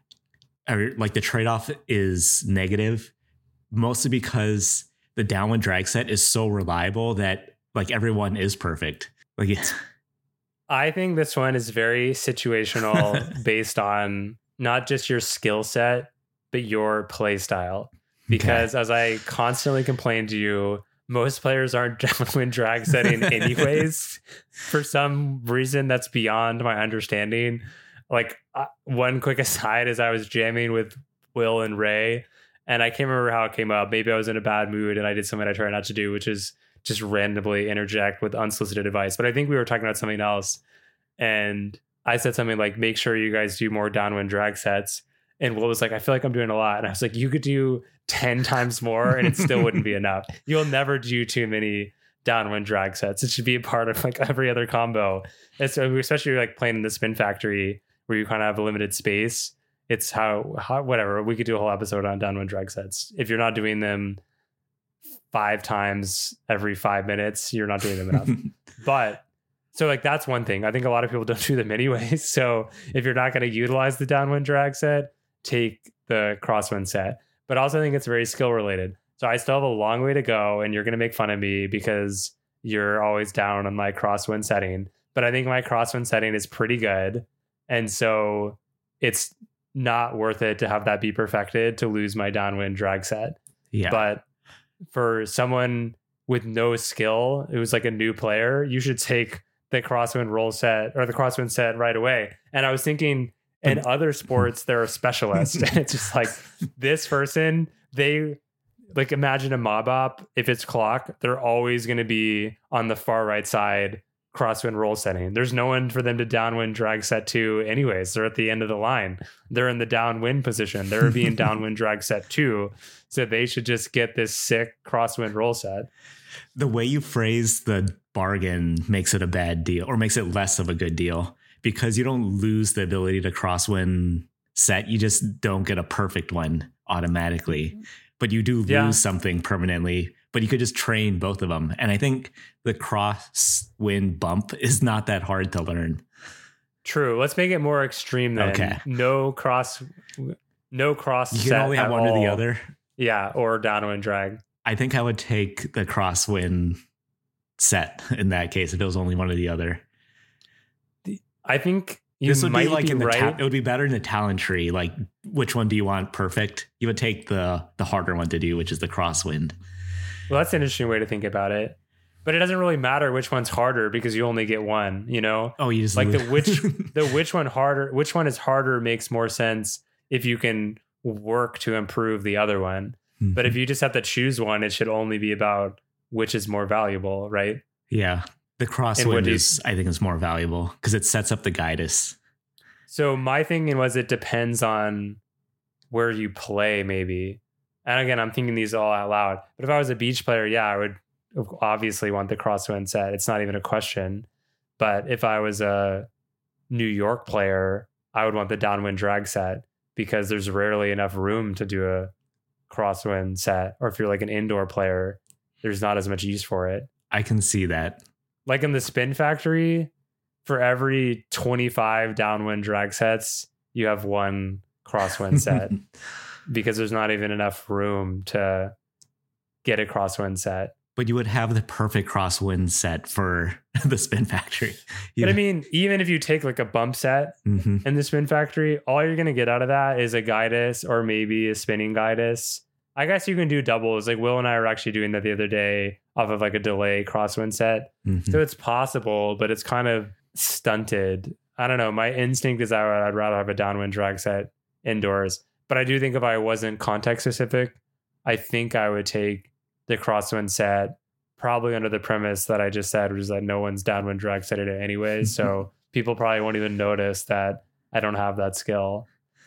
[SPEAKER 1] trade-off is negative, mostly because the downwind drag set is so reliable that like everyone is perfect. Like it's
[SPEAKER 2] I think this one is very situational based on not just your skill set, but your play style. Because as I constantly complain to you, most players aren't downwind drag setting anyways. For some reason that's beyond my understanding. Like one quick aside is I was jamming with Will and Ray, and I can't remember how it came up. Maybe I was in a bad mood and I did something I try not to do, which is just randomly interject with unsolicited advice. But I think we were talking about something else. And I said something like, make sure you guys do more downwind drag sets. And Will was like, I feel like I'm doing a lot. And I was like, you could do 10 times more and it still wouldn't be enough. You'll never do too many downwind drag sets. It should be a part of like every other combo. It's especially like playing in the Spin Factory where you kind of have a limited space. It's how whatever. We could do a whole episode on downwind drag sets. If you're not doing them 5 times every 5 minutes, you're not doing them enough. But so like that's one thing. I think a lot of people don't do them anyways. So if you're not going to utilize the downwind drag set, take the crosswind set. But also I think it's very skill related. So I still have a long way to go, and you're going to make fun of me because you're always down on my crosswind setting. But I think my crosswind setting is pretty good. And so it's not worth it to have that be perfected to lose my downwind drag set.
[SPEAKER 1] Yeah.
[SPEAKER 2] But for someone with no skill, it was like a new player, you should take the crosswind roll set or the crosswind set right away. And I was thinking in other sports, they're a specialist. And it's just like this person, they like imagine a mob op. If it's clock, they're always going to be on the far right side crosswind roll setting. There's no one for them to downwind drag set to anyways. They're at the end of the line. They're in the downwind position. They're being downwind drag set too. So they should just get this sick crosswind roll set.
[SPEAKER 1] The way you phrase the bargain makes it a bad deal or makes it less of a good deal because you don't lose the ability to crosswind set. You just don't get a perfect one automatically, but you do lose something permanently, but you could just train both of them. And I think the crosswind bump is not that hard to learn.
[SPEAKER 2] True. Let's make it more extreme then.
[SPEAKER 1] Okay.
[SPEAKER 2] No cross. You
[SPEAKER 1] can only have one or the other.
[SPEAKER 2] Yeah. Or downwind drag.
[SPEAKER 1] I think I would take the crosswind set in that case if it was only one or the other.
[SPEAKER 2] I think
[SPEAKER 1] this would be like in the it would be better in the talent tree. Like, which one do you want perfect? You would take the harder one to do, which is the crosswind.
[SPEAKER 2] Well, that's an interesting way to think about it. But it doesn't really matter which one's harder because you only get one, you know?
[SPEAKER 1] Oh, you just
[SPEAKER 2] like which one is harder makes more sense if you can work to improve the other one. Mm-hmm. But if you just have to choose one, it should only be about which is more valuable, right?
[SPEAKER 1] Yeah. The crosswind I think is more valuable because it sets up the Guidus.
[SPEAKER 2] So my thinking was it depends on where you play, maybe. And again, I'm thinking these all out loud. But if I was a beach player, yeah, I would obviously want the crosswind set. It's not even a question. But if I was a New York player, I would want the downwind drag set because there's rarely enough room to do a crosswind set. Or if you're like an indoor player, there's not as much use for it.
[SPEAKER 1] I can see that.
[SPEAKER 2] Like in the Spin Factory, for every 25 downwind drag sets, you have one crosswind set because there's not even enough room to get a crosswind set.
[SPEAKER 1] But you would have the perfect crosswind set for the Spin Factory.
[SPEAKER 2] But I mean, even if you take like a bump set in the Spin Factory, all you're going to get out of that is a Guidus or maybe a spinning Guidus. I guess you can do doubles. Like Will and I were actually doing that the other day off of like a delay crosswind set. So it's possible, but it's kind of stunted. I don't know. My instinct is I'd rather have a downwind drag set indoors. But I do think if I wasn't context specific, I think I would take the crosswind set, probably under the premise that I just said, which is that no one's downwind drag set it anyways. So people probably won't even notice that I don't have that skill.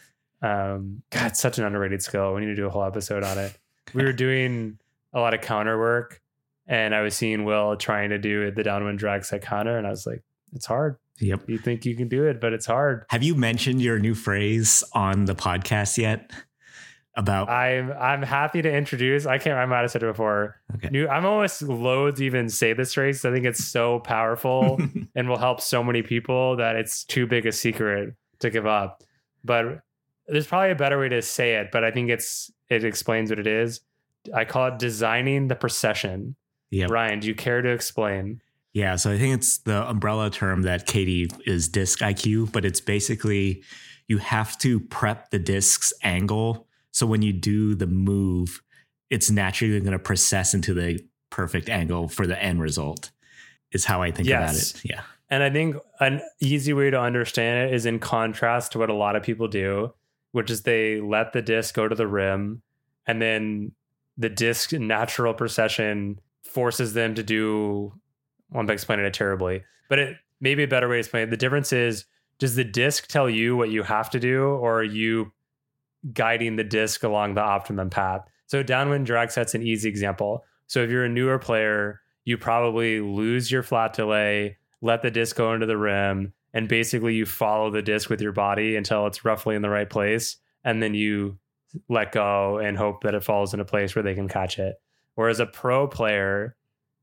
[SPEAKER 2] God, it's such an underrated skill. We need to do a whole episode on it. We were doing a lot of counter work and I was seeing Will trying to do the downwind drag set counter. And I was like, it's hard.
[SPEAKER 1] Yep.
[SPEAKER 2] You think you can do it, but it's hard.
[SPEAKER 1] Have you mentioned your new phrase on the podcast yet? About
[SPEAKER 2] I'm happy to introduce. I might have said it before.
[SPEAKER 1] Okay.
[SPEAKER 2] I'm almost loath to even say this phrase. I think it's so powerful and will help so many people that it's too big a secret to give up. But there's probably a better way to say it, but I think it explains what it is. I call it designing the procession.
[SPEAKER 1] Yeah.
[SPEAKER 2] Ryan, do you care to explain?
[SPEAKER 1] Yeah, so I think it's the umbrella term that Katie is disc IQ, but it's basically you have to prep the disc's angle. So when you do the move, it's naturally going to process into the perfect angle for the end result, is how I think about it. Yeah.
[SPEAKER 2] And I think an easy way to understand it is in contrast to what a lot of people do, which is they let the disc go to the rim and then the disc natural procession forces them to do, well, I'm explaining it terribly, but it may be a better way to explain it. The difference is, does the disc tell you what you have to do, or are you guiding the disc along the optimum path? So downwind drag set's an easy example. So if you're a newer player, you probably lose your flat delay, let the disc go into the rim, and basically you follow the disc with your body until it's roughly in the right place. And then you let go and hope that it falls in a place where they can catch it. Whereas a pro player,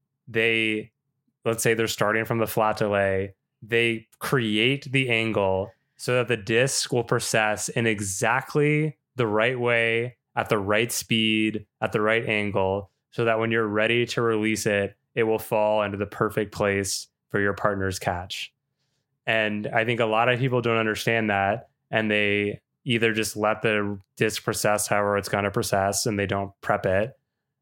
[SPEAKER 2] let's say they're starting from the flat delay, they create the angle so that the disc will process in exactly the right way, at the right speed, at the right angle, so that when you're ready to release it, it will fall into the perfect place for your partner's catch. And I think a lot of people don't understand that, and they either just let the disc process however it's going to process and they don't prep it,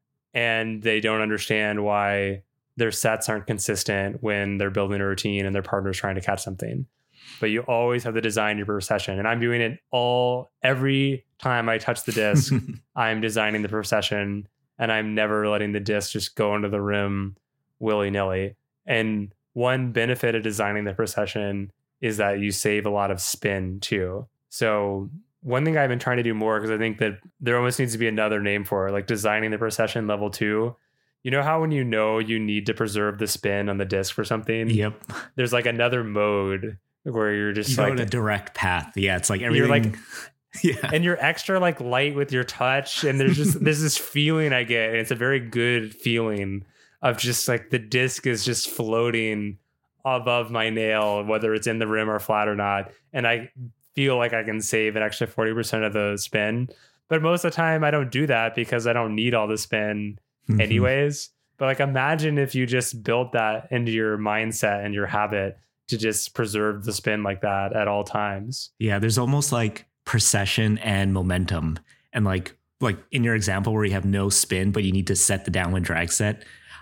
[SPEAKER 2] and they don't understand why their sets aren't consistent when they're building a routine and their partner's trying to catch something. But you always have to design your procession. And I'm doing it every time I touch the disc, I'm designing the procession, and I'm never letting the disc just go into the rim willy-nilly. And one benefit of designing the procession is that you save a lot of spin too. So one thing I've been trying to do more, because I think that there almost needs to be another name for it, like designing the procession level 2. You know how when you need to preserve the spin on the disc for something?
[SPEAKER 1] Yep.
[SPEAKER 2] There's like another mode where you're just
[SPEAKER 1] go in a direct path. Yeah, it's like everything.
[SPEAKER 2] You're like, yeah, and you're extra like light with your touch, and there's this feeling I get, and it's a very good feeling of just like the disc is just floating above my nail, whether it's in the rim or flat or not, and I feel like I can save an extra 40% of the spin. But most of the time, I don't do that because I don't need all the spin anyways. But like, imagine if you just built that into your mindset and your habit to just preserve the spin like that at all times.
[SPEAKER 1] Yeah, there's almost like procession and momentum. And like in your example where you have no spin, but you need to set the downwind drag set.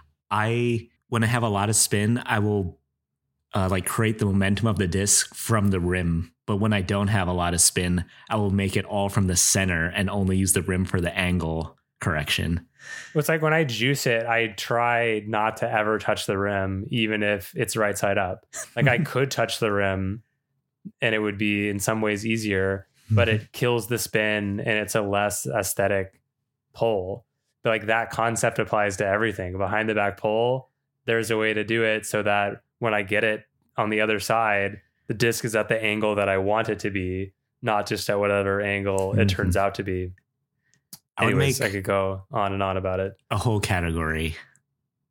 [SPEAKER 1] When I have a lot of spin, I will create the momentum of the disc from the rim. But when I don't have a lot of spin, I will make it all from the center and only use the rim for the angle correction.
[SPEAKER 2] It's like when I juice it, I try not to ever touch the rim, even if it's right side up. Like I could touch the rim and it would be in some ways easier, but it kills the spin and it's a less aesthetic pull. But like that concept applies to everything. Behind the back pull, there's a way to do it so that when I get it on the other side, the disc is at the angle that I want it to be, not just at whatever angle it turns out to be. Anyways, I could go on and on about it.
[SPEAKER 1] A whole category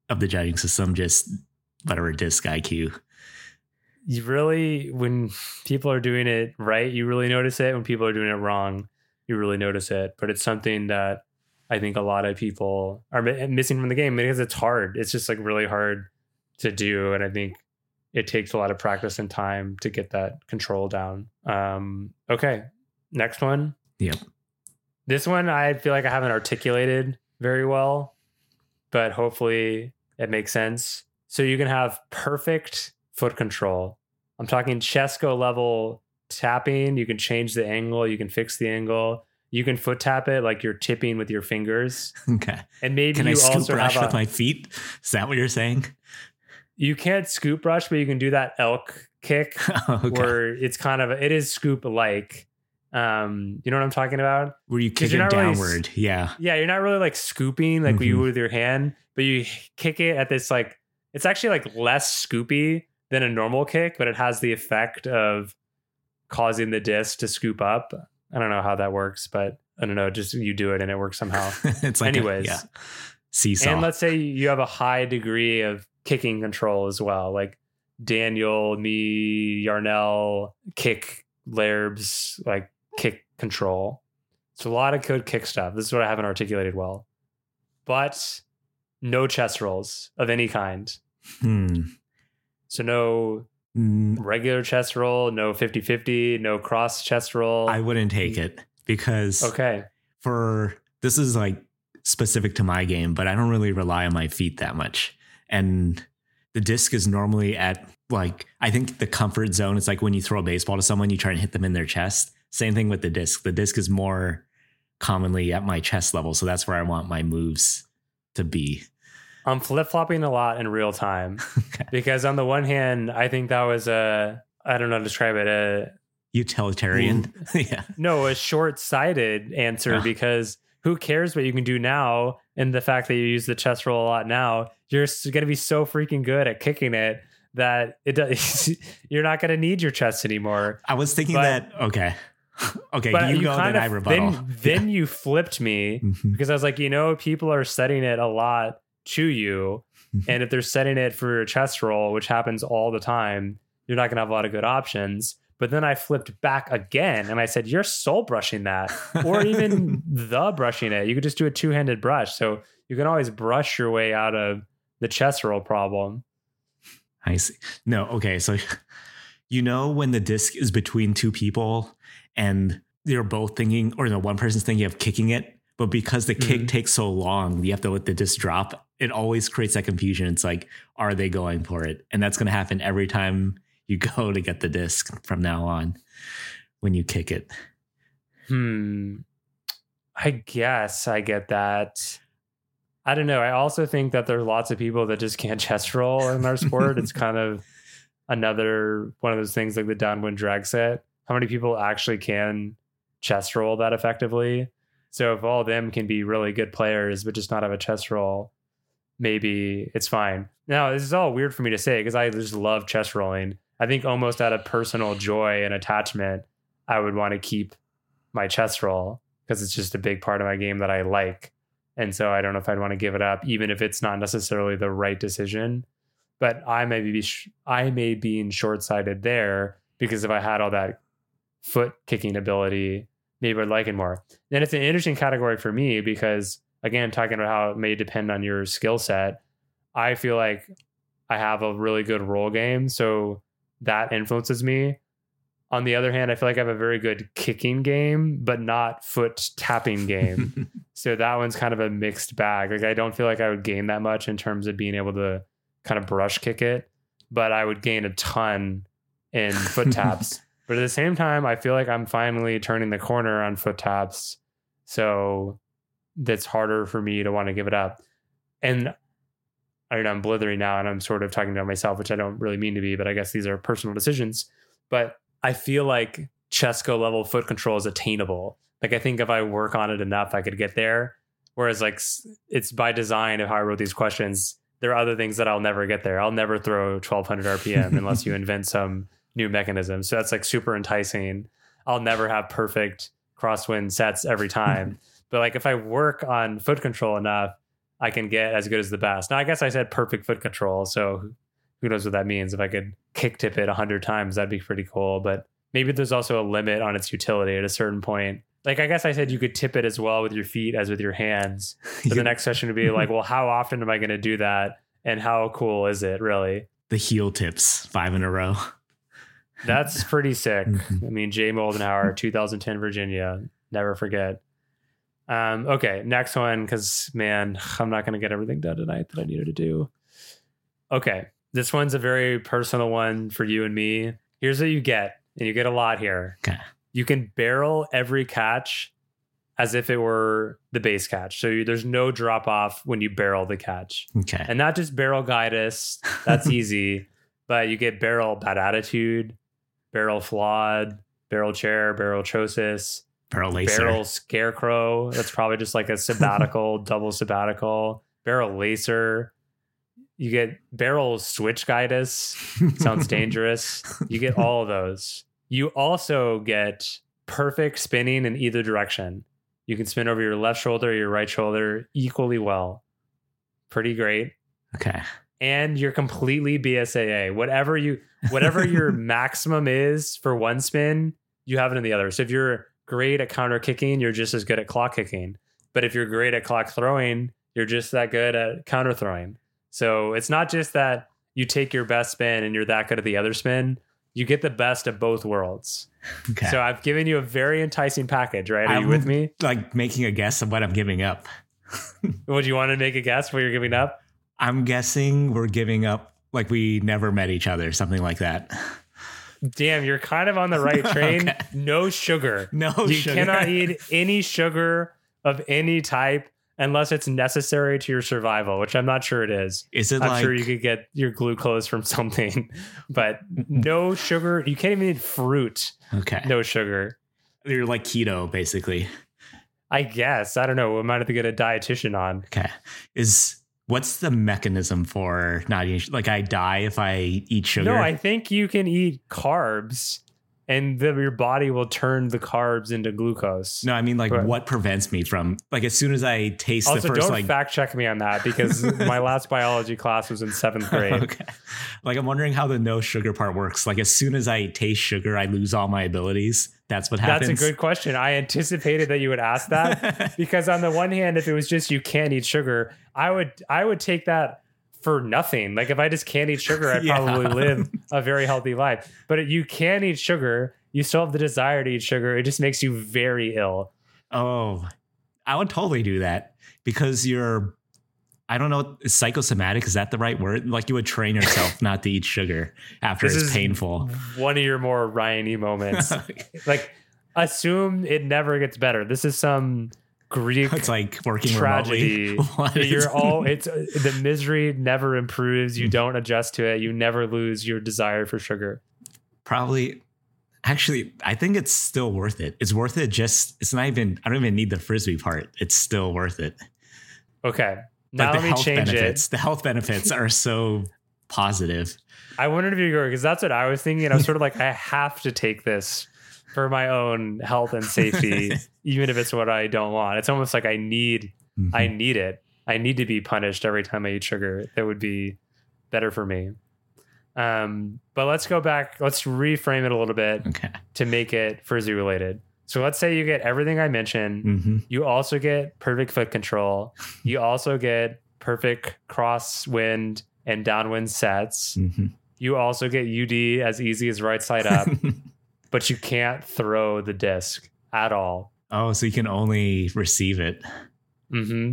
[SPEAKER 1] of the judging system, just whatever disc IQ.
[SPEAKER 2] You really, when people are doing it right, you really notice it. When people are doing it wrong, you really notice it. But it's something that I think a lot of people are missing from the game because it's hard. It's just like really hard to do. And I think it takes a lot of practice and time to get that control down. Okay. Next one.
[SPEAKER 1] Yep.
[SPEAKER 2] This one, I feel like I haven't articulated very well, but hopefully it makes sense. So you can have perfect foot control. I'm talking Chesco level tapping. You can change the angle. You can fix the angle. You can foot tap it like you're tipping with your fingers.
[SPEAKER 1] Okay.
[SPEAKER 2] And maybe
[SPEAKER 1] can
[SPEAKER 2] you
[SPEAKER 1] I scoop
[SPEAKER 2] also
[SPEAKER 1] brush
[SPEAKER 2] have
[SPEAKER 1] with my feet? Is that what you're saying?
[SPEAKER 2] You can't scoop brush, but you can do that elk kick
[SPEAKER 1] Okay.
[SPEAKER 2] where it's kind of, it is scoop like. You know what I'm talking about?
[SPEAKER 1] Where you kick
[SPEAKER 2] you're
[SPEAKER 1] it
[SPEAKER 2] not really
[SPEAKER 1] downward. Yeah.
[SPEAKER 2] Yeah, you're not really like scooping like you would with your hand, but you kick it at this like, it's actually like less scoopy than a normal kick, but it has the effect of causing the disc to scoop up. I don't know how that works, but I don't know. Just you do it and it works somehow.
[SPEAKER 1] It's like
[SPEAKER 2] anyways,
[SPEAKER 1] seesaw.
[SPEAKER 2] And let's say you have a high degree of kicking control as well, like Daniel, me, Yarnell, kick Lairbs, like kick control. So a lot of good kick stuff. This is what I haven't articulated well, but no chest rolls of any kind. So no regular chest roll, no 50-50, no cross chest roll.
[SPEAKER 1] I wouldn't take it because this is like specific to my game, but I don't really rely on my feet that much. And the disc is normally at like, I think the comfort zone is like when you throw a baseball to someone, you try and hit them in their chest. Same thing with the disc. The disc is more commonly at my chest level. So that's where I want my moves to be.
[SPEAKER 2] I'm flip-flopping a lot in real time because on the one hand, I think that was I don't know how to describe it. A
[SPEAKER 1] utilitarian. Yeah.
[SPEAKER 2] No, a short-sighted answer because who cares what you can do now? And the fact that you use the chest roll a lot now, you're going to be so freaking good at kicking it that you're not going to need your chest anymore.
[SPEAKER 1] I was thinking okay,
[SPEAKER 2] but
[SPEAKER 1] you go, then I rebuttal.
[SPEAKER 2] Then you flipped me because I was like, people are setting it a lot to you. And if they're setting it for a chest roll, which happens all the time, you're not going to have a lot of good options. But then I flipped back again and I said, you're soul brushing that or even the brushing it. You could just do a two-handed brush. So you can always brush your way out of the chest roll problem.
[SPEAKER 1] I see. No. Okay. So, when the disc is between two people and they're both thinking, or one person's thinking of kicking it, but because the kick takes so long, you have to let the disc drop. It always creates that confusion. It's like, are they going for it? And that's going to happen every time you go to get the disc from now on when you kick it.
[SPEAKER 2] I guess I get that. I don't know. I also think that there are lots of people that just can't chest roll in our sport. It's kind of another one of those things like the downwind drag set. How many people actually can chest roll that effectively? So if all of them can be really good players, but just not have a chest roll, maybe it's fine. Now, this is all weird for me to say because I just love chest rolling. I think almost out of personal joy and attachment, I would want to keep my chest roll because it's just a big part of my game that I like. And so I don't know if I'd want to give it up, even if it's not necessarily the right decision. But I may be being short-sighted there because if I had all that foot kicking ability, maybe I'd like it more. And it's an interesting category for me because, again, talking about how it may depend on your skill set, I feel like I have a really good roll game, so that influences me. On the other hand, I feel like I have a very good kicking game, but not foot tapping game. So that one's kind of a mixed bag. Like I don't feel like I would gain that much in terms of being able to kind of brush kick it, but I would gain a ton in foot taps. But at the same time, I feel like I'm finally turning the corner on foot taps. So that's harder for me to want to give it up. And I don't know, I'm blithering now and I'm sort of talking to myself, which I don't really mean to be, but I guess these are personal decisions. But I feel like Chesco level foot control is attainable. Like I think if I work on it enough, I could get there. Whereas like it's by design of how I wrote these questions. There are other things that I'll never get there. I'll never throw 1200 RPM unless you invent some new mechanism. So that's like super enticing. I'll never have perfect crosswind sets every time. But like if I work on foot control enough, I can get as good as the best. Now, I guess I said perfect foot control, so who knows what that means. If I could kick tip it 100 times, that'd be pretty cool. But maybe there's also a limit on its utility at a certain point. Like, I guess I said you could tip it as well with your feet as with your hands. But the next session would be like, well, how often am I going to do that? And how cool is it, really?
[SPEAKER 1] The heel tips 5 in a row.
[SPEAKER 2] That's pretty sick.
[SPEAKER 1] Mhm.
[SPEAKER 2] I mean, Jay Moldenhauer, 2010 Virginia. Never forget. Okay, next one, because, man, I'm not going to get everything done tonight that I needed to do. Okay, this one's a very personal one for you and me. Here's what you get, and you get a lot here.
[SPEAKER 1] Okay.
[SPEAKER 2] You can barrel every catch as if it were the base catch. So there's no drop off when you barrel the catch.
[SPEAKER 1] Okay.
[SPEAKER 2] And not just barrel guidus, that's easy, but you get barrel bad attitude, barrel flawed, barrel chair, barrel chosis,
[SPEAKER 1] Barrel lacer.
[SPEAKER 2] barrel scarecrow. That's probably just like a sabbatical, double sabbatical, barrel lacer. You get barrel switch guidus. Sounds dangerous. You get all of those. You also get perfect spinning in either direction. You can spin over your left shoulder or your right shoulder equally well. Pretty great.
[SPEAKER 1] Okay.
[SPEAKER 2] And you're completely BSAA. Whatever your maximum is for one spin, you have it in the other. So if you're great at counter kicking, you're just as good at clock kicking. But if you're great at clock throwing, you're just that good at counter throwing. So it's not just that you take your best spin and you're that good at the other spin. You get the best of both worlds.
[SPEAKER 1] Okay.
[SPEAKER 2] So I've given you a very enticing package, right? Are you with me?
[SPEAKER 1] Like making a guess of what I'm giving up.
[SPEAKER 2] Would you want to make a guess what you're giving up?
[SPEAKER 1] I'm guessing we're giving up like we never met each other, something like that.
[SPEAKER 2] Damn, you're kind of on the right train.
[SPEAKER 1] Okay.
[SPEAKER 2] No sugar.
[SPEAKER 1] No
[SPEAKER 2] You
[SPEAKER 1] sugar.
[SPEAKER 2] cannot eat any sugar of any type unless it's necessary to your survival, which I'm not sure it is.
[SPEAKER 1] Is it
[SPEAKER 2] I'm
[SPEAKER 1] like
[SPEAKER 2] sure you could get your glucose from something, but no sugar. You can't even eat fruit.
[SPEAKER 1] okay?
[SPEAKER 2] No sugar.
[SPEAKER 1] You're like keto, basically.
[SPEAKER 2] I guess. I don't know. We might have to get a dietitian on.
[SPEAKER 1] Okay. What's the mechanism for not eating? Like I die if I eat sugar?
[SPEAKER 2] No, I think you can eat carbs and your body will turn the carbs into glucose.
[SPEAKER 1] No, I mean like
[SPEAKER 2] But-
[SPEAKER 1] what prevents me from like as soon as I taste
[SPEAKER 2] Also,
[SPEAKER 1] the first
[SPEAKER 2] don't
[SPEAKER 1] like
[SPEAKER 2] fact check me on that because my last biology class was in 7th grade.
[SPEAKER 1] okay. Like I'm wondering how the no sugar part works. Like as soon as I taste sugar, I lose all my abilities. That's what happens.
[SPEAKER 2] That's a good question. I anticipated that you would ask that because on the one hand, if it was just you can't eat sugar, I would take that for nothing. Like if I just can't eat sugar, I'd
[SPEAKER 1] Yeah.
[SPEAKER 2] probably live a very healthy life. But you can eat sugar. You still have the desire to eat sugar. It just makes you very ill.
[SPEAKER 1] Oh, I would totally do that because I don't know, psychosomatic, is that the right word? Like you would train yourself not to eat sugar after
[SPEAKER 2] This
[SPEAKER 1] it's
[SPEAKER 2] is
[SPEAKER 1] painful.
[SPEAKER 2] One of your more Ryan-y moments. Like assume it never gets better. This is some Greek
[SPEAKER 1] It's like working
[SPEAKER 2] tragedy.
[SPEAKER 1] remotely. What is-
[SPEAKER 2] It's the misery never improves. You don't adjust to it. You never lose your desire for sugar.
[SPEAKER 1] Probably. Actually, I think it's still worth it. It's worth it. It's not even, I don't even need the Frisbee part. It's still worth it.
[SPEAKER 2] Okay. Now
[SPEAKER 1] But
[SPEAKER 2] let me change it.
[SPEAKER 1] The health benefits are so positive.
[SPEAKER 2] I wanted to be good because that's what I was thinking. I was sort of like, I have to take this for my own health and safety, even if it's what I don't want. It's almost like I need it. I need to be punished every time I eat sugar. That would be better for me. But let's go back. Let's reframe it a little bit
[SPEAKER 1] Okay.
[SPEAKER 2] to make it Frisbee related. So let's say you get everything I mentioned.
[SPEAKER 1] Mm-hmm.
[SPEAKER 2] You also get perfect foot control. You also get perfect crosswind and downwind sets.
[SPEAKER 1] Mm-hmm.
[SPEAKER 2] You also get UD as easy as right side up, but you can't throw the disc at all.
[SPEAKER 1] Oh, so you can only receive it.
[SPEAKER 2] Mm-hmm.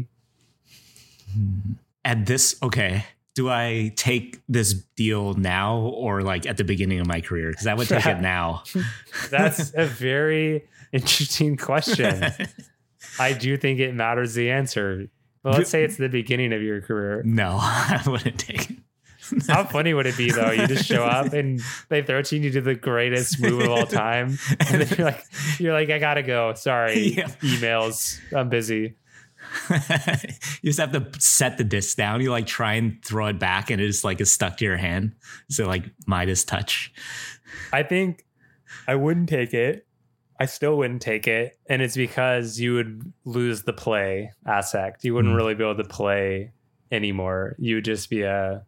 [SPEAKER 1] At this, okay. Do I take this deal now or like at the beginning of my career? Because I would take it now.
[SPEAKER 2] That's a very interesting question. I do think it matters the answer. Well, let's say it's the beginning of your career.
[SPEAKER 1] No, I wouldn't take it.
[SPEAKER 2] How funny would it be though? You just show up and they throw it to you, you do the greatest move of all time, and then you're like, I gotta go. Sorry,
[SPEAKER 1] Yeah.
[SPEAKER 2] emails. I'm busy.
[SPEAKER 1] You just have to set the disc down. You like try and throw it back and it just like is stuck to your hand. So like Midas touch.
[SPEAKER 2] I think I wouldn't take it I still wouldn't take it. And it's because you would lose the play aspect. You wouldn't really be able to play anymore. You would just be a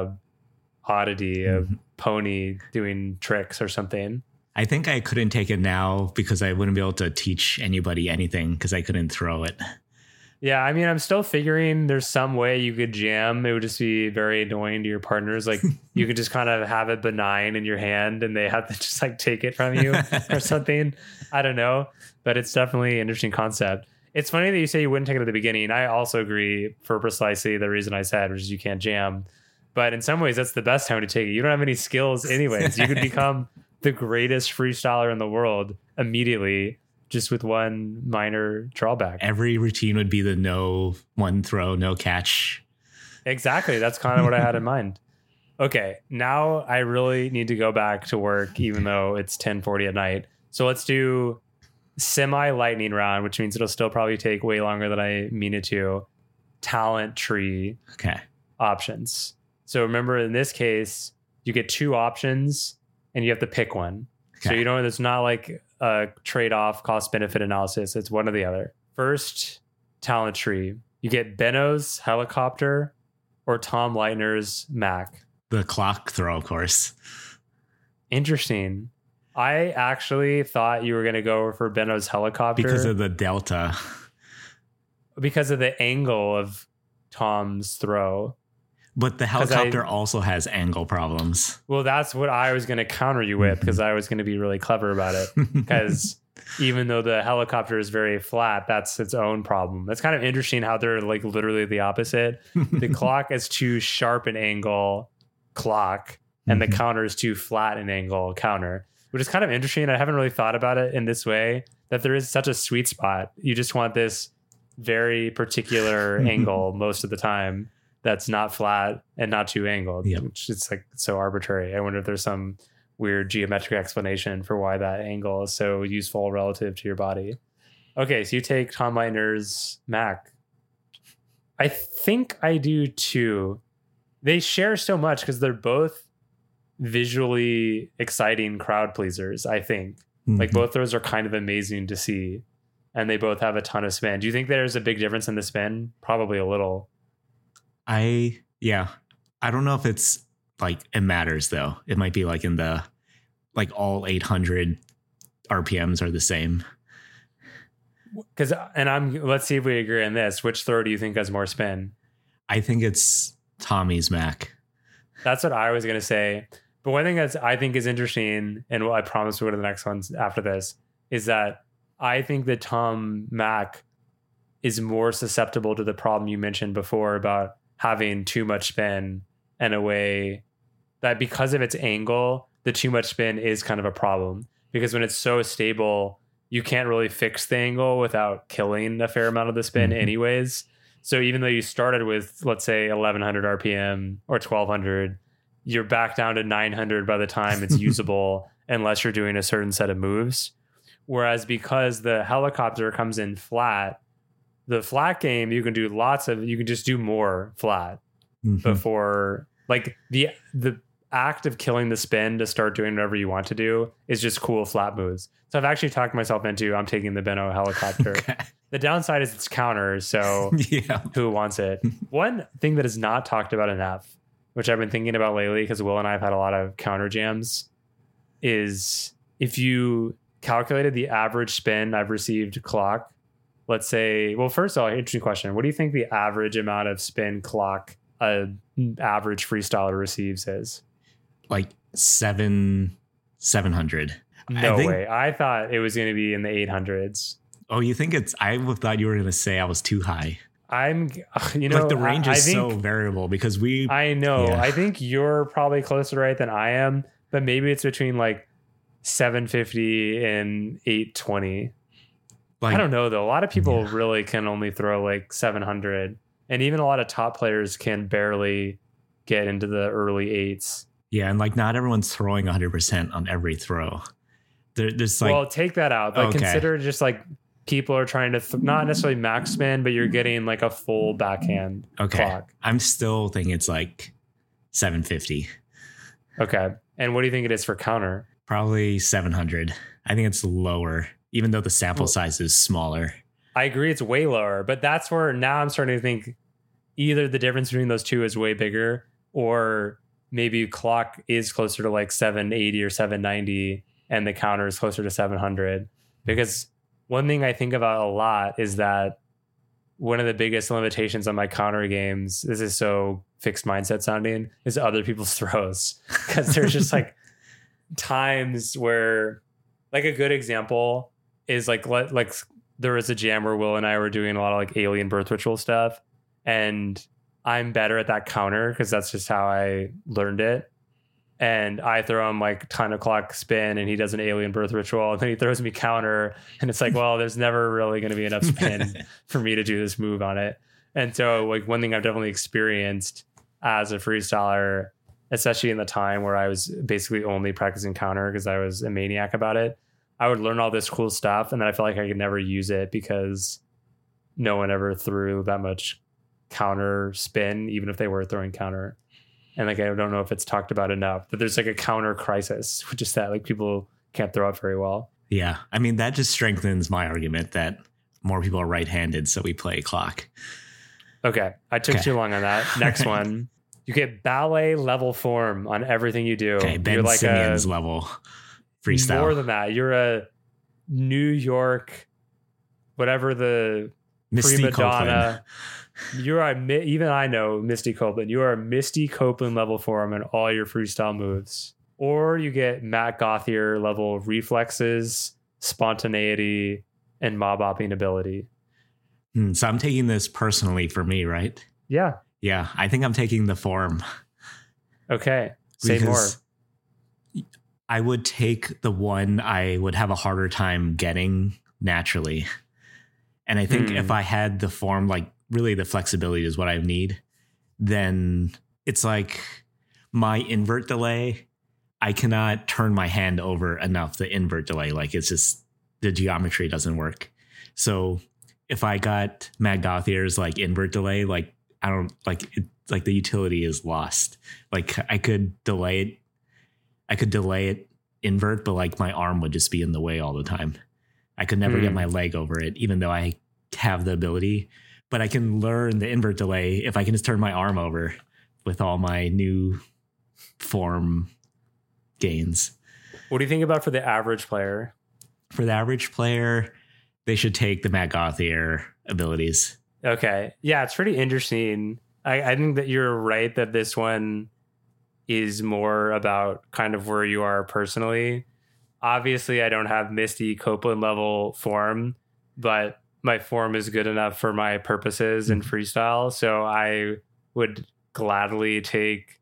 [SPEAKER 2] oddity, a pony doing tricks or something.
[SPEAKER 1] I think I couldn't take it now because I wouldn't be able to teach anybody anything because I couldn't throw it.
[SPEAKER 2] Yeah, I mean, I'm still figuring there's some way you could jam. It would just be very annoying to your partners. Like you could just kind of have it benign in your hand and they have to just like take it from you or something. I don't know, but it's definitely an interesting concept. It's funny that you say you wouldn't take it at the beginning. I also agree for precisely the reason I said, which is you can't jam. But in some ways, that's the best time to take it. You don't have any skills anyways. You could become the greatest freestyler in the world immediately, just with one minor drawback.
[SPEAKER 1] Every routine would be the no one throw, no catch.
[SPEAKER 2] Exactly. That's kind of what I had in mind. Okay, now I really need to go back to work, even though it's 10:40 at night. So let's do semi-lightning round, which means it'll still probably take way longer than I mean it to. Talent tree options. So remember, in this case, you get 2 options and you have to pick one. Okay. So you know, it's not like a trade-off cost benefit analysis. It's one or the other. First talent tree, you get Benno's helicopter or Tom Leitner's Mac.
[SPEAKER 1] The clock throw, of course.
[SPEAKER 2] Interesting. I actually thought you were going to go for Benno's helicopter
[SPEAKER 1] because of the delta,
[SPEAKER 2] because of the angle of Tom's throw.
[SPEAKER 1] But the helicopter also has angle problems.
[SPEAKER 2] Well, that's what I was going to counter you with, because I was going to be really clever about it. Because even though the helicopter is very flat, that's its own problem. That's kind of interesting how they're like literally the opposite. The clock is too sharp an angle clock, and the counter is too flat an angle counter, which is kind of interesting. I haven't really thought about it in this way, that there is such a sweet spot. You just want this very particular angle most of the time. That's not flat and not too angled, which is like so arbitrary. I wonder if there's some weird geometric explanation for why that angle is so useful relative to your body. Okay, so you take Tom Leitner's Mac. I think I do too. They share so much because they're both visually exciting crowd pleasers, I think. Like both those are kind of amazing to see, and they both have a ton of spin. Do you think there's a big difference in the spin? Probably a little.
[SPEAKER 1] I don't know if it's like it matters though. It might be like in the like all 800 RPMs are the same.
[SPEAKER 2] Because let's see if we agree on this. Which throw do you think has more spin?
[SPEAKER 1] I think it's Tommy's Mac.
[SPEAKER 2] That's what I was gonna say. But one thing that I think is interesting, and I promise we'll go to the next ones after this, is that I think that Tom Mac is more susceptible to the problem you mentioned before about having too much spin, in a way that because of its angle, the too much spin is kind of a problem, because when it's so stable, you can't really fix the angle without killing a fair amount of the spin anyways. So even though you started with, let's say 1100 RPM or 1200, you're back down to 900 by the time it's usable, unless you're doing a certain set of moves. Whereas because the helicopter comes in flat, the flat game, you can do you can just do more flat before, like the act of killing the spin to start doing whatever you want to do is just cool flat moves. So I've actually talked myself into, I'm taking the Benno helicopter. Okay. The downside is it's counter. So who wants it? One thing that is not talked about enough, which I've been thinking about lately, because Will and I have had a lot of counter jams, is if you calculated the average spin I've received clock, let's say, well, first of all, interesting question. What do you think the average amount of spin clock a average freestyler receives is?
[SPEAKER 1] Like 700.
[SPEAKER 2] No way. I thought it was going to be in the 800s.
[SPEAKER 1] Oh, you think I thought you were going to say I was too high.
[SPEAKER 2] Like
[SPEAKER 1] the range is so variable because
[SPEAKER 2] I know. Yeah. I think you're probably closer to right than I am, but maybe it's between like 750 and 820. I don't know though. A lot of people really can only throw like 700, and even a lot of top players can barely get into the early 8s.
[SPEAKER 1] Yeah, and like not everyone's throwing 100% on every throw. There's like,
[SPEAKER 2] well, take that out. Like consider just like people are trying to not necessarily max spin, but you're getting like a full backhand clock.
[SPEAKER 1] I'm still thinking it's like 750.
[SPEAKER 2] Okay, and what do you think it is for counter?
[SPEAKER 1] Probably 700. I think it's lower, even though the sample size is smaller.
[SPEAKER 2] I agree, it's way lower, but that's where now I'm starting to think either the difference between those two is way bigger, or maybe clock is closer to like 780 or 790 and the counter is closer to 700. Because one thing I think about a lot is that one of the biggest limitations on my counter games, this is so fixed mindset sounding, is other people's throws. Because there's just like times where, like a good example is like there was a jam where Will and I were doing a lot of like alien birth ritual stuff, and I'm better at that counter because that's just how I learned it. And I throw him like 10 o'clock spin and he does an alien birth ritual, and then he throws me counter, and it's like, well, there's never really going to be enough spin for me to do this move on it. And so like one thing I've definitely experienced as a freestyler, especially in the time where I was basically only practicing counter because I was a maniac about it, I would learn all this cool stuff and then I felt like I could never use it because no one ever threw that much counter spin, even if they were throwing counter. And like, I don't know if it's talked about enough, but there's like a counter crisis, which is that like people can't throw it very well.
[SPEAKER 1] Yeah. I mean, that just strengthens my argument that more people are right-handed, so we play clock.
[SPEAKER 2] Okay. I took too long on that. Next one. You get ballet level form on everything you do.
[SPEAKER 1] Okay, Ben
[SPEAKER 2] You're like
[SPEAKER 1] Simmons level freestyle.
[SPEAKER 2] More than that. You're a New York, whatever the
[SPEAKER 1] Misty
[SPEAKER 2] prima
[SPEAKER 1] Copeland.
[SPEAKER 2] donna. You are even I know Misty Copeland. You are a Misty Copeland level form in all your freestyle moves. Or you get Matt Gauthier level reflexes, spontaneity, and mob hopping ability.
[SPEAKER 1] So I'm taking this personally for me, right?
[SPEAKER 2] Yeah.
[SPEAKER 1] Yeah, I think I'm taking the form.
[SPEAKER 2] Okay. Say more.
[SPEAKER 1] I would take the one I would have a harder time getting naturally. And I think if I had the form, like really the flexibility is what I need, then it's like my invert delay. I cannot turn my hand over enough the invert delay. Like it's just the geometry doesn't work. So if I got Matt Gauthier's like invert delay, like I don't like it, like the utility is lost. Like I could delay it invert, but like my arm would just be in the way all the time. I could never get my leg over it, even though I have the ability. But I can learn the invert delay if I can just turn my arm over with all my new form gains.
[SPEAKER 2] What do you think about for the average player?
[SPEAKER 1] For the average player, they should take the Matt Gauthier abilities.
[SPEAKER 2] Okay. Yeah, it's pretty interesting. I think that you're right that this one is more about kind of where you are personally. Obviously, I don't have Misty Copeland level form, but my form is good enough for my purposes in freestyle. So I would gladly take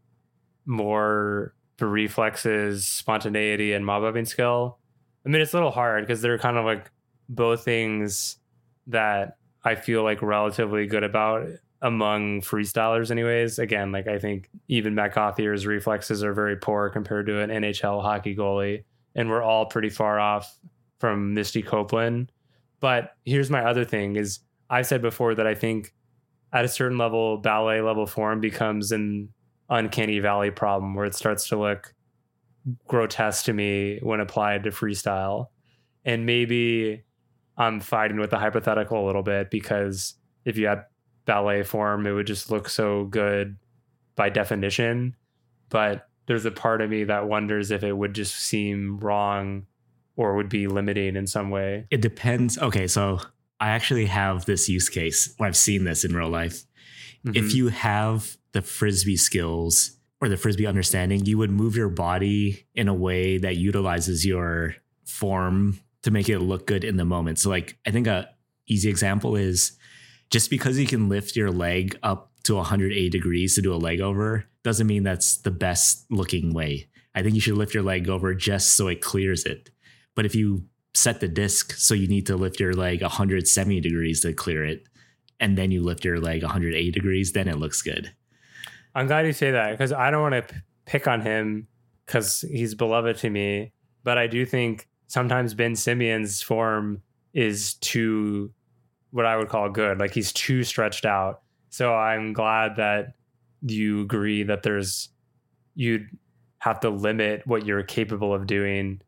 [SPEAKER 2] more the reflexes, spontaneity, and mob hopping skill. I mean, it's a little hard because they're kind of like both things that I feel like relatively good about among freestylers anyways. Again, like I think even Matt Gauthier's reflexes are very poor compared to an NHL hockey goalie. And we're all pretty far off from Misty Copeland. But here's my other thing is I said before that I think at a certain level, ballet level form becomes an uncanny valley problem where it starts to look grotesque to me when applied to freestyle. And maybe I'm fighting with the hypothetical a little bit because if you had ballet form, it would just look so good by definition. But there's a part of me that wonders if it would just seem wrong or would be limiting in some way.
[SPEAKER 1] It depends. Okay, so I actually have this use case where I've seen this in real life. If you have the Frisbee skills or the Frisbee understanding, you would move your body in a way that utilizes your form to make it look good in the moment. So like, I think a easy example is just because you can lift your leg up to 180 degrees to do a leg over doesn't mean that's the best looking way. I think you should lift your leg over just so it clears it. But if you set the disc so you need to lift your leg 170 degrees to clear it, and then you lift your leg 180 degrees, then it looks good.
[SPEAKER 2] I'm glad you say that because I don't want to pick on him because he's beloved to me. But I do think sometimes Ben Simmons' form is too, what I would call good. Like he's too stretched out. So I'm glad that you agree that you'd have to limit what you're capable of doing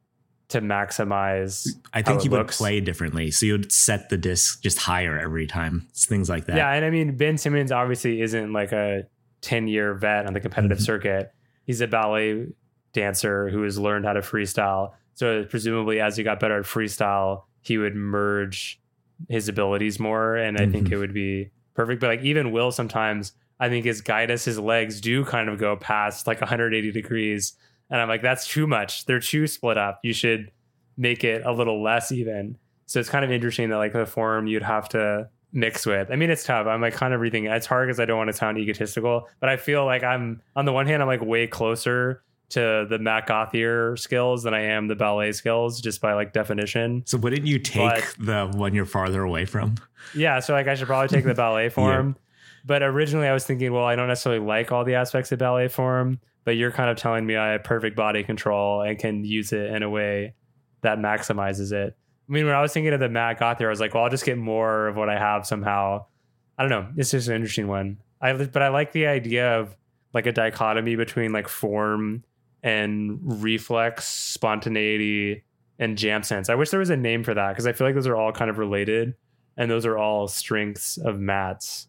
[SPEAKER 2] to maximize.
[SPEAKER 1] I think you would play differently. So you would set the disc just higher every time. It's things like that.
[SPEAKER 2] Yeah. And I mean, Ben Simmons obviously isn't like a 10-year vet on the competitive circuit. He's a ballet dancer who has learned how to freestyle. So presumably as he got better at freestyle, he would merge his abilities more. And I think it would be perfect. But like even Will, sometimes I think his guidus, his legs do kind of go past like 180 degrees. And I'm like, that's too much. They're too split up. You should make it a little less even. So it's kind of interesting that like the form you'd have to mix with. I mean, it's tough. I'm like kind of rethinking. It's hard because I don't want to sound egotistical, but I feel like I'm on the one hand, I'm like way closer to the Matt Gauthier skills than I am the ballet skills, just by like definition.
[SPEAKER 1] So wouldn't you take the one you're farther away from?
[SPEAKER 2] Yeah. So like I should probably take the ballet form. Yeah. But originally I was thinking, well, I don't necessarily like all the aspects of ballet form, but you're kind of telling me I have perfect body control and can use it in a way that maximizes it. I mean, when I was thinking of the Matt Gauthier, I was like, well, I'll just get more of what I have somehow. I don't know. It's just an interesting one. But I like the idea of like a dichotomy between like form and reflex, spontaneity, and jam sense. I wish there was a name for that because I feel like those are all kind of related and those are all strengths of Matt's.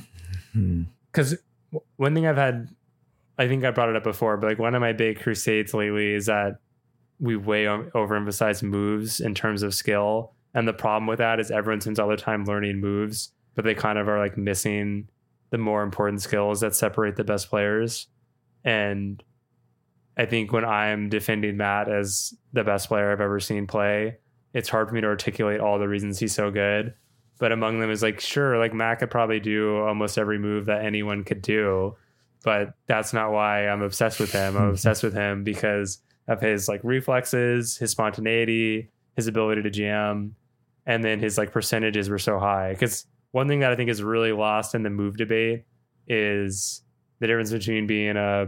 [SPEAKER 2] Because one thing I've had, I think I brought it up before, but like one of my big crusades lately is that we way overemphasize moves in terms of skill. And the problem with that is everyone spends all their time learning moves, but they kind of are like missing the more important skills that separate the best players. And I think when I'm defending Matt as the best player I've ever seen play, it's hard for me to articulate all the reasons he's so good. But among them is like, sure, like Matt could probably do almost every move that anyone could do, but that's not why I'm obsessed with him. I'm obsessed with him because of his like reflexes, his spontaneity, his ability to jam, and then his like percentages were so high. Because one thing that I think is really lost in the move debate is the difference between being a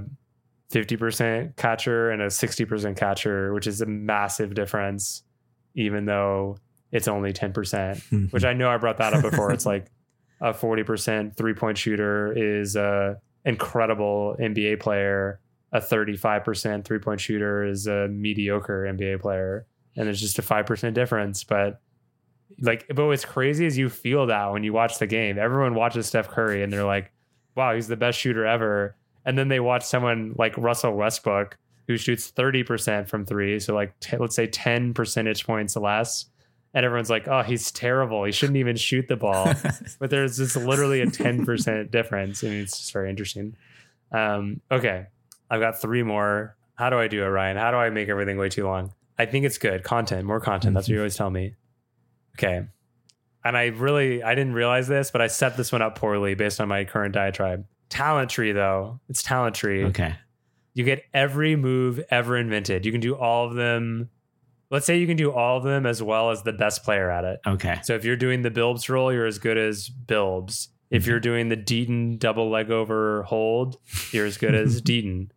[SPEAKER 2] 50% catcher and a 60% catcher, which is a massive difference, even though it's only 10%, which I know I brought that up before. It's like a 40% 3-point shooter is a incredible NBA player. A 35% 3-point shooter is a mediocre NBA player. And there's just a 5% difference. But what's crazy is you feel that when you watch the game. Everyone watches Steph Curry and they're like, wow, he's the best shooter ever. And then they watch someone like Russell Westbrook who shoots 30% from three. So like, let's say 10 percentage points less. And everyone's like, oh, he's terrible. He shouldn't even shoot the ball. But there's just literally a 10% difference. I mean, it's just very interesting. Okay. I've got 3 more. How do I do it, Ryan? How do I make everything way too long? I think it's good. Content, more content. That's what you always tell me. Okay. And I didn't realize this, but I set this one up poorly based on my current diatribe. Talent tree, though. It's talent tree.
[SPEAKER 1] Okay.
[SPEAKER 2] You get every move ever invented. You can do all of them. Let's say you can do all of them as well as the best player at it.
[SPEAKER 1] Okay.
[SPEAKER 2] So if you're doing the Bilbs roll, you're as good as Bilbs. If you're doing the Deaton double leg over hold, you're as good as Deaton.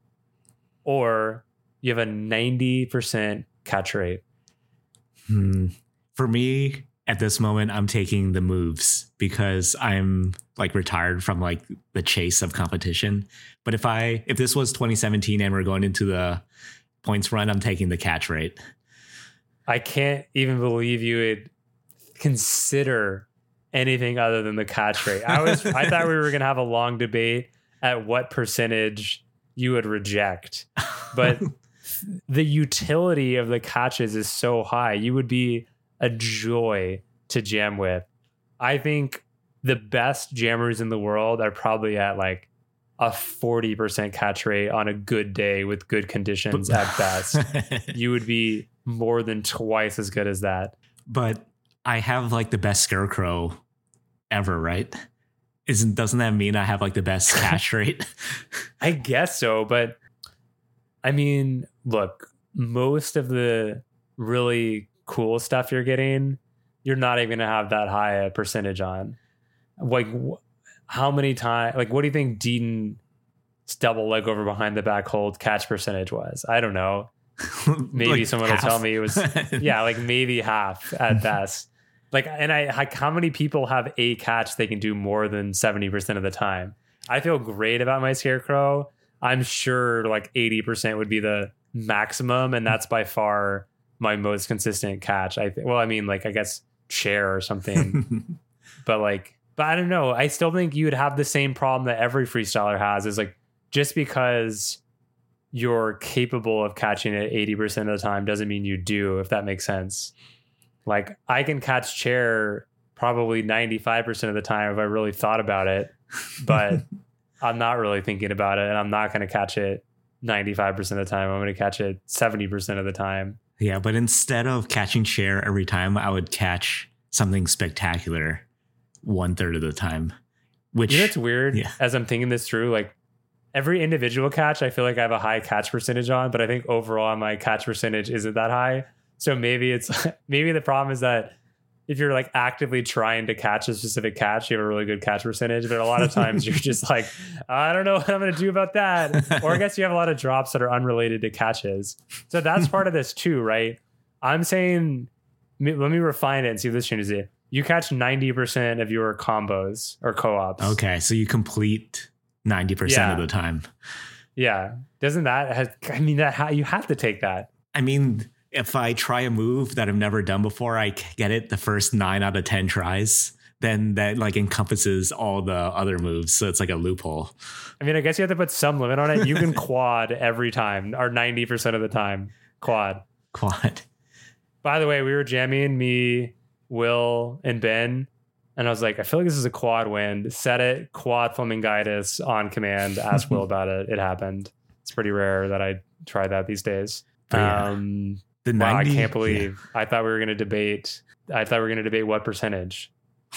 [SPEAKER 2] Or you have a 90% catch rate.
[SPEAKER 1] For me, at this moment, I'm taking the moves because I'm like retired from like the chase of competition. But if this was 2017 and we're going into the points run, I'm taking the catch rate.
[SPEAKER 2] I can't even believe you would consider anything other than the catch rate. I thought we were going to have a long debate at what percentage you would reject, but the utility of the catches is so high. You would be a joy to jam with. I think the best jammers in the world are probably at like a 40% catch rate on a good day with good conditions at best. You would be more than twice as good as that.
[SPEAKER 1] But I have like the best scarecrow ever, right? Doesn't that mean I have like the best catch rate?
[SPEAKER 2] I guess so, but I mean, look, most of the really cool stuff you're getting, you're not even gonna have that high a percentage on. Like, how many times? Like, what do you think Deaton's double leg over behind the back hold catch percentage was? I don't know. Maybe
[SPEAKER 1] like
[SPEAKER 2] someone
[SPEAKER 1] half.
[SPEAKER 2] will tell me it was, yeah, like maybe half at best. Like, and how many people have a catch they can do more than 70% of the time? I feel great about my scarecrow. I'm sure like 80% would be the maximum, and that's by far my most consistent catch. Well, I mean, like, I guess chair or something, but I don't know. I still think you would have the same problem that every freestyler has, is like, just because you're capable of catching it 80% of the time doesn't mean you do, if that makes sense. Like, I can catch chair probably 95% of the time if I really thought about it, but I'm not really thinking about it, and I'm not going to catch it 95% of the time. I'm going to catch it 70% of the time.
[SPEAKER 1] Yeah, but instead of catching chair every time, I would catch something spectacular 1/3 of the time. Which,
[SPEAKER 2] you know, it's weird.
[SPEAKER 1] Yeah.
[SPEAKER 2] As I'm thinking this through, like, every individual catch, I feel like I have a high catch percentage on, but I think overall my catch percentage isn't that high. So maybe the problem is that if you're like actively trying to catch a specific catch, you have a really good catch percentage. But a lot of times you're just like, I don't know what I'm going to do about that. Or I guess you have a lot of drops that are unrelated to catches. So that's part of this too, right? I'm saying, let me refine it and see if this changes it. You catch 90% of your combos or co-ops.
[SPEAKER 1] Okay, so you complete 90% of the time.
[SPEAKER 2] Yeah. Doesn't that, you have to take that.
[SPEAKER 1] I mean, if I try a move that I've never done before, I get it the first 9 out of 10 tries, then that like encompasses all the other moves. So it's like a loophole.
[SPEAKER 2] I mean, I guess you have to put some limit on it. You can quad every time, or 90% of the time. Quad. By the way, we were jamming, me, Will, and Ben. And I was like, I feel like this is a quad win. Set it, quad Flamingitis on command. Ask Will about it. It happened. It's pretty rare that I try that these days.
[SPEAKER 1] Yeah. The 90,
[SPEAKER 2] wow, I can't believe. Yeah. I thought we were going to debate what percentage.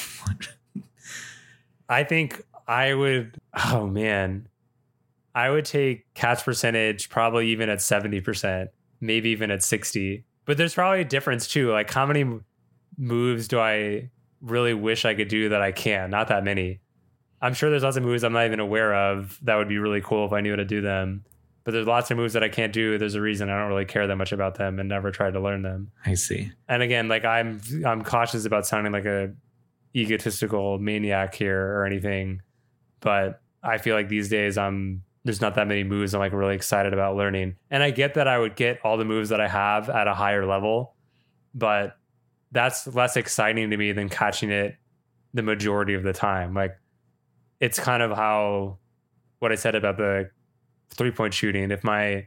[SPEAKER 2] I think I would. Oh man, I would take catch percentage probably even at 70%, maybe even at 60. But there's probably a difference too. Like, how many moves do I really wish I could do that I can? Not that many. I'm sure there's lots of moves I'm not even aware of that would be really cool if I knew how to do them. But there's lots of moves that I can't do. There's a reason I don't really care that much about them and never tried to learn them.
[SPEAKER 1] I see.
[SPEAKER 2] And again, like, I'm cautious about sounding like a egotistical maniac here or anything. But I feel like these days there's not that many moves I'm like really excited about learning. And I get that I would get all the moves that I have at a higher level, but that's less exciting to me than catching it the majority of the time. Like, it's kind of what I said about the 3-point shooting. If my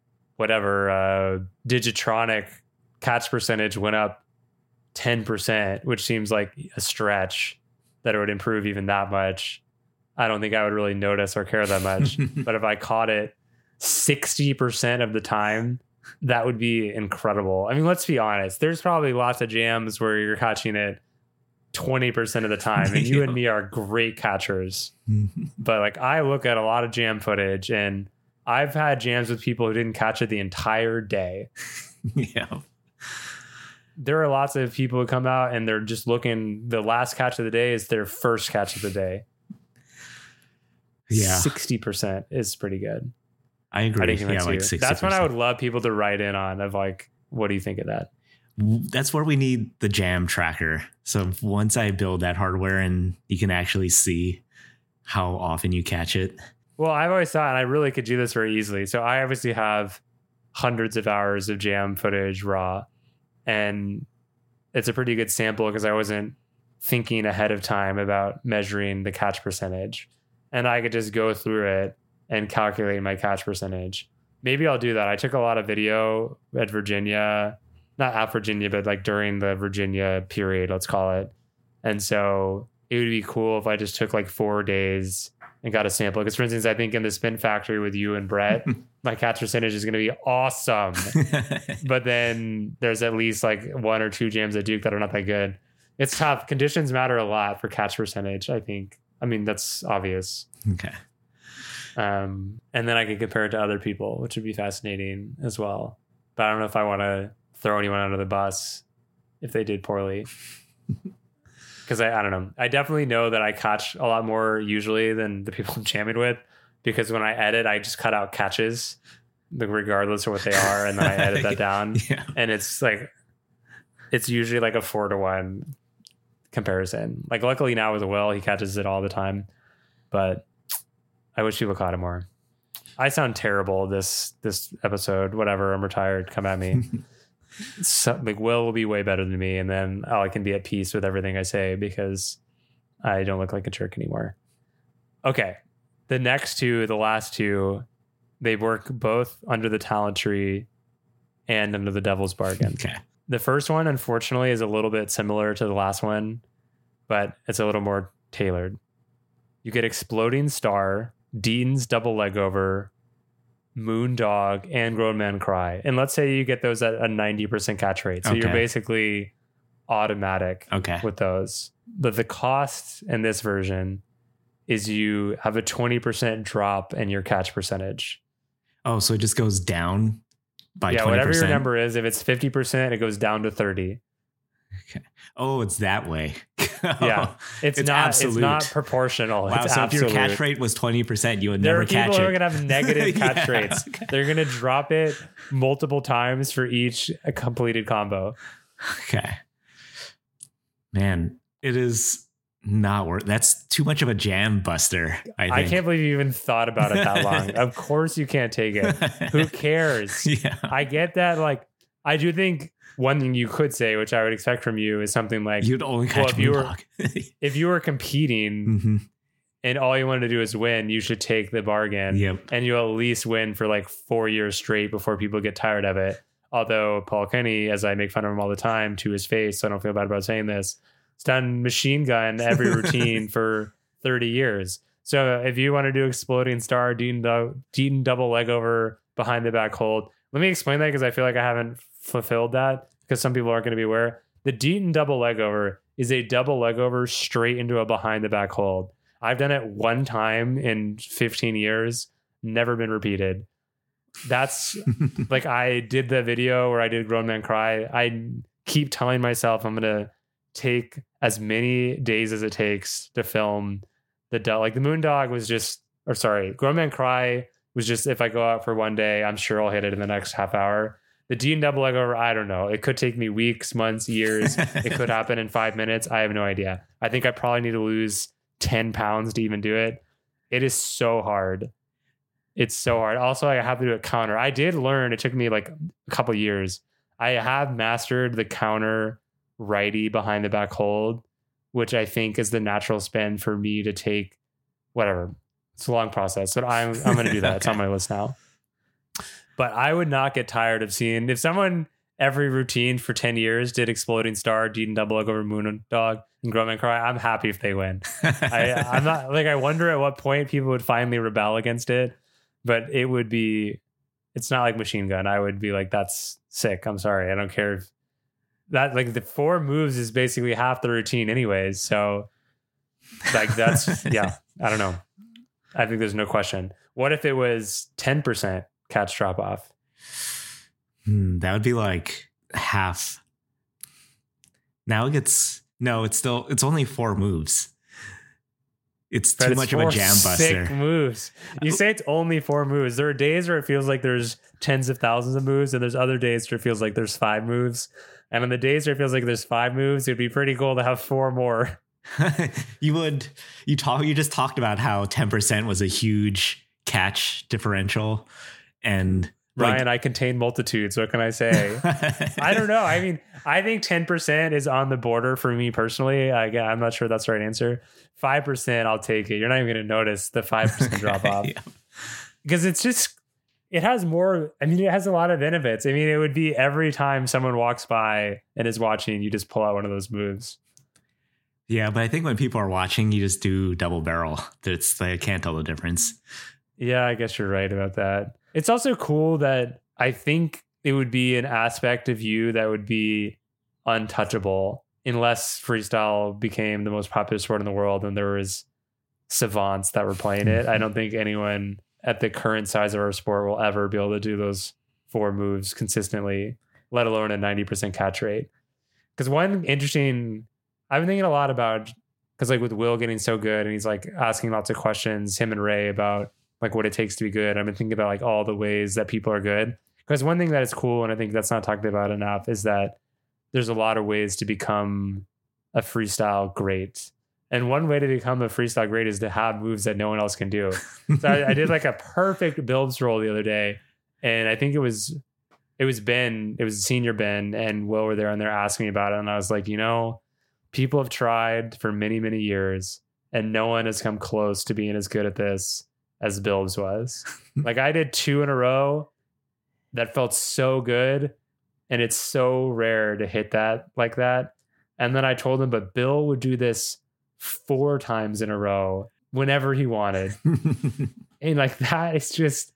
[SPEAKER 2] Digitronic catch percentage went up 10%, which seems like a stretch that it would improve even that much, I don't think I would really notice or care that much. But if I caught it 60% of the time, that would be incredible. I mean, let's be honest. There's probably lots of jams where you're catching it 20% of the time, and you and me are great catchers. But like, I look at a lot of jam footage, and I've had jams with people who didn't catch it the entire day.
[SPEAKER 1] Yeah.
[SPEAKER 2] There are lots of people who come out and they're just looking, the last catch of the day is their first catch of the day.
[SPEAKER 1] Yeah.
[SPEAKER 2] 60% is pretty good.
[SPEAKER 1] I agree.
[SPEAKER 2] Yeah,
[SPEAKER 1] like 60%.
[SPEAKER 2] That's what I would love people to write in on, of like, what do you think of that?
[SPEAKER 1] That's where we need the jam tracker. So once I build that hardware and you can actually see how often you catch it.
[SPEAKER 2] Well, I've always thought, and I really could do this very easily. So I obviously have hundreds of hours of jam footage raw, and it's a pretty good sample because I wasn't thinking ahead of time about measuring the catch percentage, and I could just go through it and calculate my catch percentage. Maybe I'll do that. I took a lot of video at Virginia, not at Virginia, but like during the Virginia period, let's call it. And so it would be cool if I just took like 4 days and got a sample. Because for instance, I think in the Spin Factory with you and Brett, my catch percentage is going to be awesome. But then there's at least like 1 or 2 jams at Duke that are not that good. It's tough. Conditions matter a lot for catch percentage, I think. I mean, that's obvious.
[SPEAKER 1] Okay.
[SPEAKER 2] And then I could compare it to other people, which would be fascinating as well. But I don't know if I want to throw anyone under the bus if they did poorly. Because I don't know. I definitely know that I catch a lot more usually than the people I'm jamming with, because when I edit, I just cut out catches, regardless of what they are, and then I edit that down.
[SPEAKER 1] Yeah.
[SPEAKER 2] And it's like, it's usually like a 4-to-1 comparison. Like, luckily now with Will, he catches it all the time, but I wish people caught it more. I sound terrible this episode. Whatever, I'm retired. Come at me. So, like Will will be way better than me, and then I can be at peace with everything I say because I don't look like a jerk anymore. Okay. The last two, they work both under the talent tree and under the devil's bargain.
[SPEAKER 1] Okay.
[SPEAKER 2] The first one, unfortunately, is a little bit similar to the last one, but it's a little more tailored. You get Exploding Star, Deaton's Double Leg Over, Moondog, and Grown Man Cry. And let's say you get those at a 90% catch rate. So you're basically automatic with those. But the cost in this version is you have a 20% drop in your catch percentage.
[SPEAKER 1] Oh, so it just goes down by 20%?
[SPEAKER 2] Whatever your number is. If it's 50%, it goes down to 30.
[SPEAKER 1] Okay. Oh, it's that way.
[SPEAKER 2] Yeah, it's not absolute. It's not proportional.
[SPEAKER 1] Wow,
[SPEAKER 2] it's
[SPEAKER 1] so
[SPEAKER 2] absolute.
[SPEAKER 1] if your catch rate was 20%, you would never catch it.
[SPEAKER 2] There are people who are going to have negative catch rates. Okay. They're going to drop it multiple times for each completed combo.
[SPEAKER 1] Okay. Man, it is not worth. That's too much of a jam buster, I think.
[SPEAKER 2] I can't believe you even thought about it that long. Of course you can't take it. Who cares?
[SPEAKER 1] Yeah.
[SPEAKER 2] I get that. Like, I do think one thing you could say, which I would expect from you, is something like,
[SPEAKER 1] you'd only catch Moondog.
[SPEAKER 2] If you were competing and all you wanted to do is win, you should take the bargain.
[SPEAKER 1] Yep. And
[SPEAKER 2] you'll at least win for like 4 years straight before people get tired of it. Although Paul Kenny, as I make fun of him all the time to his face, so I don't feel bad about saying this, he's done machine gun every routine for 30 years. So if you want to do Exploding Star, Deaton Double Leg Over, Behind the Back Hold, let me explain that because I feel like I haven't fulfilled that because some people aren't going to be aware. The Deaton Double Leg Over is a double leg over straight into a behind the back hold. I've done it one time in 15 years, never been repeated. That's like, I did the video where I did Grown Man Cry. I keep telling myself I'm going to take as many days as it takes to film the Moondog was just, or sorry, Grown Man Cry was just, if I go out for one day, I'm sure I'll hit it in the next half hour. The Deaton Double Leg Over, I don't know. It could take me weeks, months, years. It could happen in 5 minutes. I have no idea. I think I probably need to lose 10 pounds to even do it. It is so hard. It's so hard. Also, I have to do a counter. I did learn, it took me like a couple years. I have mastered the counter righty behind the back hold, which I think is the natural spin for me to take. Whatever. It's a long process, but I'm going to do that. Okay. It's on my list now. But I would not get tired of seeing, if someone every routine for 10 years did Exploding Star, Deaton Double Leg Over, Moondog, and Grown Man Cry, I'm happy if they win. I'm not like, I wonder at what point people would finally rebel against it, but it would be, it's not like Machine Gun. I would be like, that's sick. I'm sorry. I don't care if that, like, the 4 moves is basically half the routine anyways. So like, that's, yeah, I don't know. I think there's no question. What if it was 10% catch drop off?
[SPEAKER 1] That would be like half. Now it gets, no, it's only 4 moves. It's too much of a jam buster.
[SPEAKER 2] 6 moves. You say it's only 4 moves. There are days where it feels like there's tens of thousands of moves, and there's other days where it feels like there's 5 moves. And on the days where it feels like there's 5 moves, it'd be pretty cool to have 4 more.
[SPEAKER 1] You just talked about how 10% was a huge catch differential, and
[SPEAKER 2] Ryan, I contain multitudes. What can I say? I don't know. I mean, I think 10% is on the border for me personally. I'm not sure that's the right answer. 5%, I'll take it. You're not even going to notice the 5% drop off. Yeah. Because it's just, it has more, I mean, it has a lot of benefits. I mean, it would be every time someone walks by and is watching, you just pull out one of those moves.
[SPEAKER 1] Yeah, but I think when people are watching, you just do double barrel. I can't tell the difference.
[SPEAKER 2] Yeah, I guess you're right about that. It's also cool that I think it would be an aspect of you that would be untouchable unless freestyle became the most popular sport in the world and there was savants that were playing it. I don't think anyone at the current size of our sport will ever be able to do those 4 moves consistently, let alone a 90% catch rate. Because one interesting, I've been thinking a lot about, because like with Will getting so good and he's like asking lots of questions, him and Ray, about like what it takes to be good. I've been thinking about like all the ways that people are good. Because one thing that is cool, and I think that's not talked about enough, is that there's a lot of ways to become a freestyle great. And one way to become a freestyle great is to have moves that no one else can do. So I did like a perfect Bilbs roll the other day. And I think it was it was senior Ben and Will were there and they're asking me about it. And I was like, people have tried for many, many years and no one has come close to being as good at this as Bilbs was. Like I did 2 in a row that felt so good. And it's so rare to hit that like that. And then I told him, but Bill would do this 4 times in a row whenever he wanted. And like that is just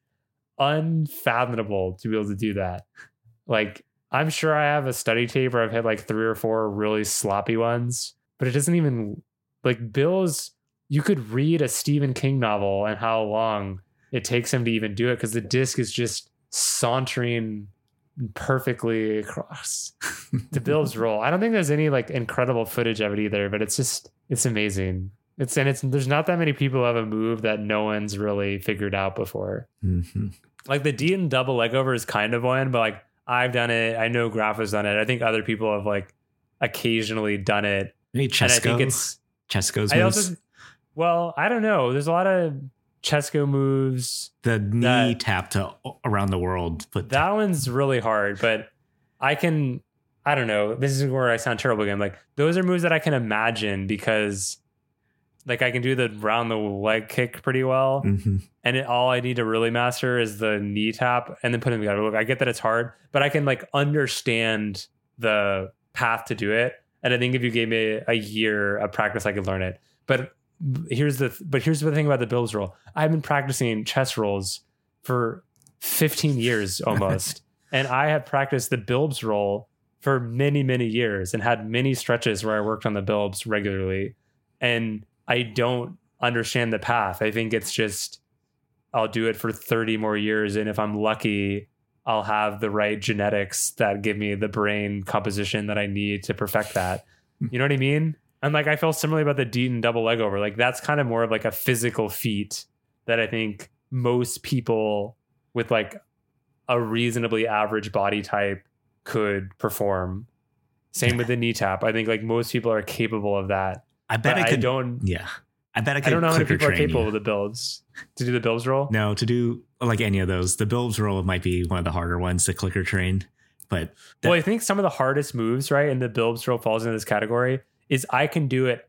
[SPEAKER 2] unfathomable to be able to do that. Like I'm sure I have a study tape where I've hit like 3 or 4 really sloppy ones, but it doesn't even like Bill's. You could read a Stephen King novel and how long it takes him to even do it because the disc is just sauntering perfectly across the Bilbs roll. I don't think there's any like incredible footage of it either, but it's amazing. There's not that many people who have a move that no one's really figured out before.
[SPEAKER 1] Mm-hmm.
[SPEAKER 2] Like the Deaton double leg over is kind of one, but like I've done it. I know Graf has done it. I think other people have like occasionally done it.
[SPEAKER 1] Maybe Chesko. And I think it's Chesko's moves.
[SPEAKER 2] Well, I don't know. There's a lot of Chesko moves.
[SPEAKER 1] The knee tap to around the world. But
[SPEAKER 2] that one's really hard, but I don't know. This is where I sound terrible again. Like those are moves that I can imagine because like I can do the round the leg kick pretty well.
[SPEAKER 1] Mm-hmm.
[SPEAKER 2] And all I need to really master is the knee tap and then put them together. Look, I get that it's hard, but I can like understand the path to do it. And I think if you gave me a year of practice, I could learn it. But here's the thing about the Bilbs roll. I've been practicing chess rolls for 15 years almost. And I have practiced the Bilbs roll for many, many years and had many stretches where I worked on the Bilbs regularly. And I don't understand the path. I think it's just, I'll do it for 30 more years. And if I'm lucky, I'll have the right genetics that give me the brain composition that I need to perfect that. You know what I mean? And like, I feel similarly about the Deaton double leg over. Like that's kind of more of like a physical feat that I think most people with like a reasonably average body type could perform. Same with the knee tap. I think like most people are capable of that.
[SPEAKER 1] I bet I could.
[SPEAKER 2] Yeah.
[SPEAKER 1] I bet I could.
[SPEAKER 2] I don't know how many people are capable of the Bilbs to do the Bilbs roll.
[SPEAKER 1] No, to do like any of those. The Bilbs roll might be one of the harder ones to clicker train. But
[SPEAKER 2] well, I think some of the hardest moves, right, and the Bilbs roll falls into this category, is I can do it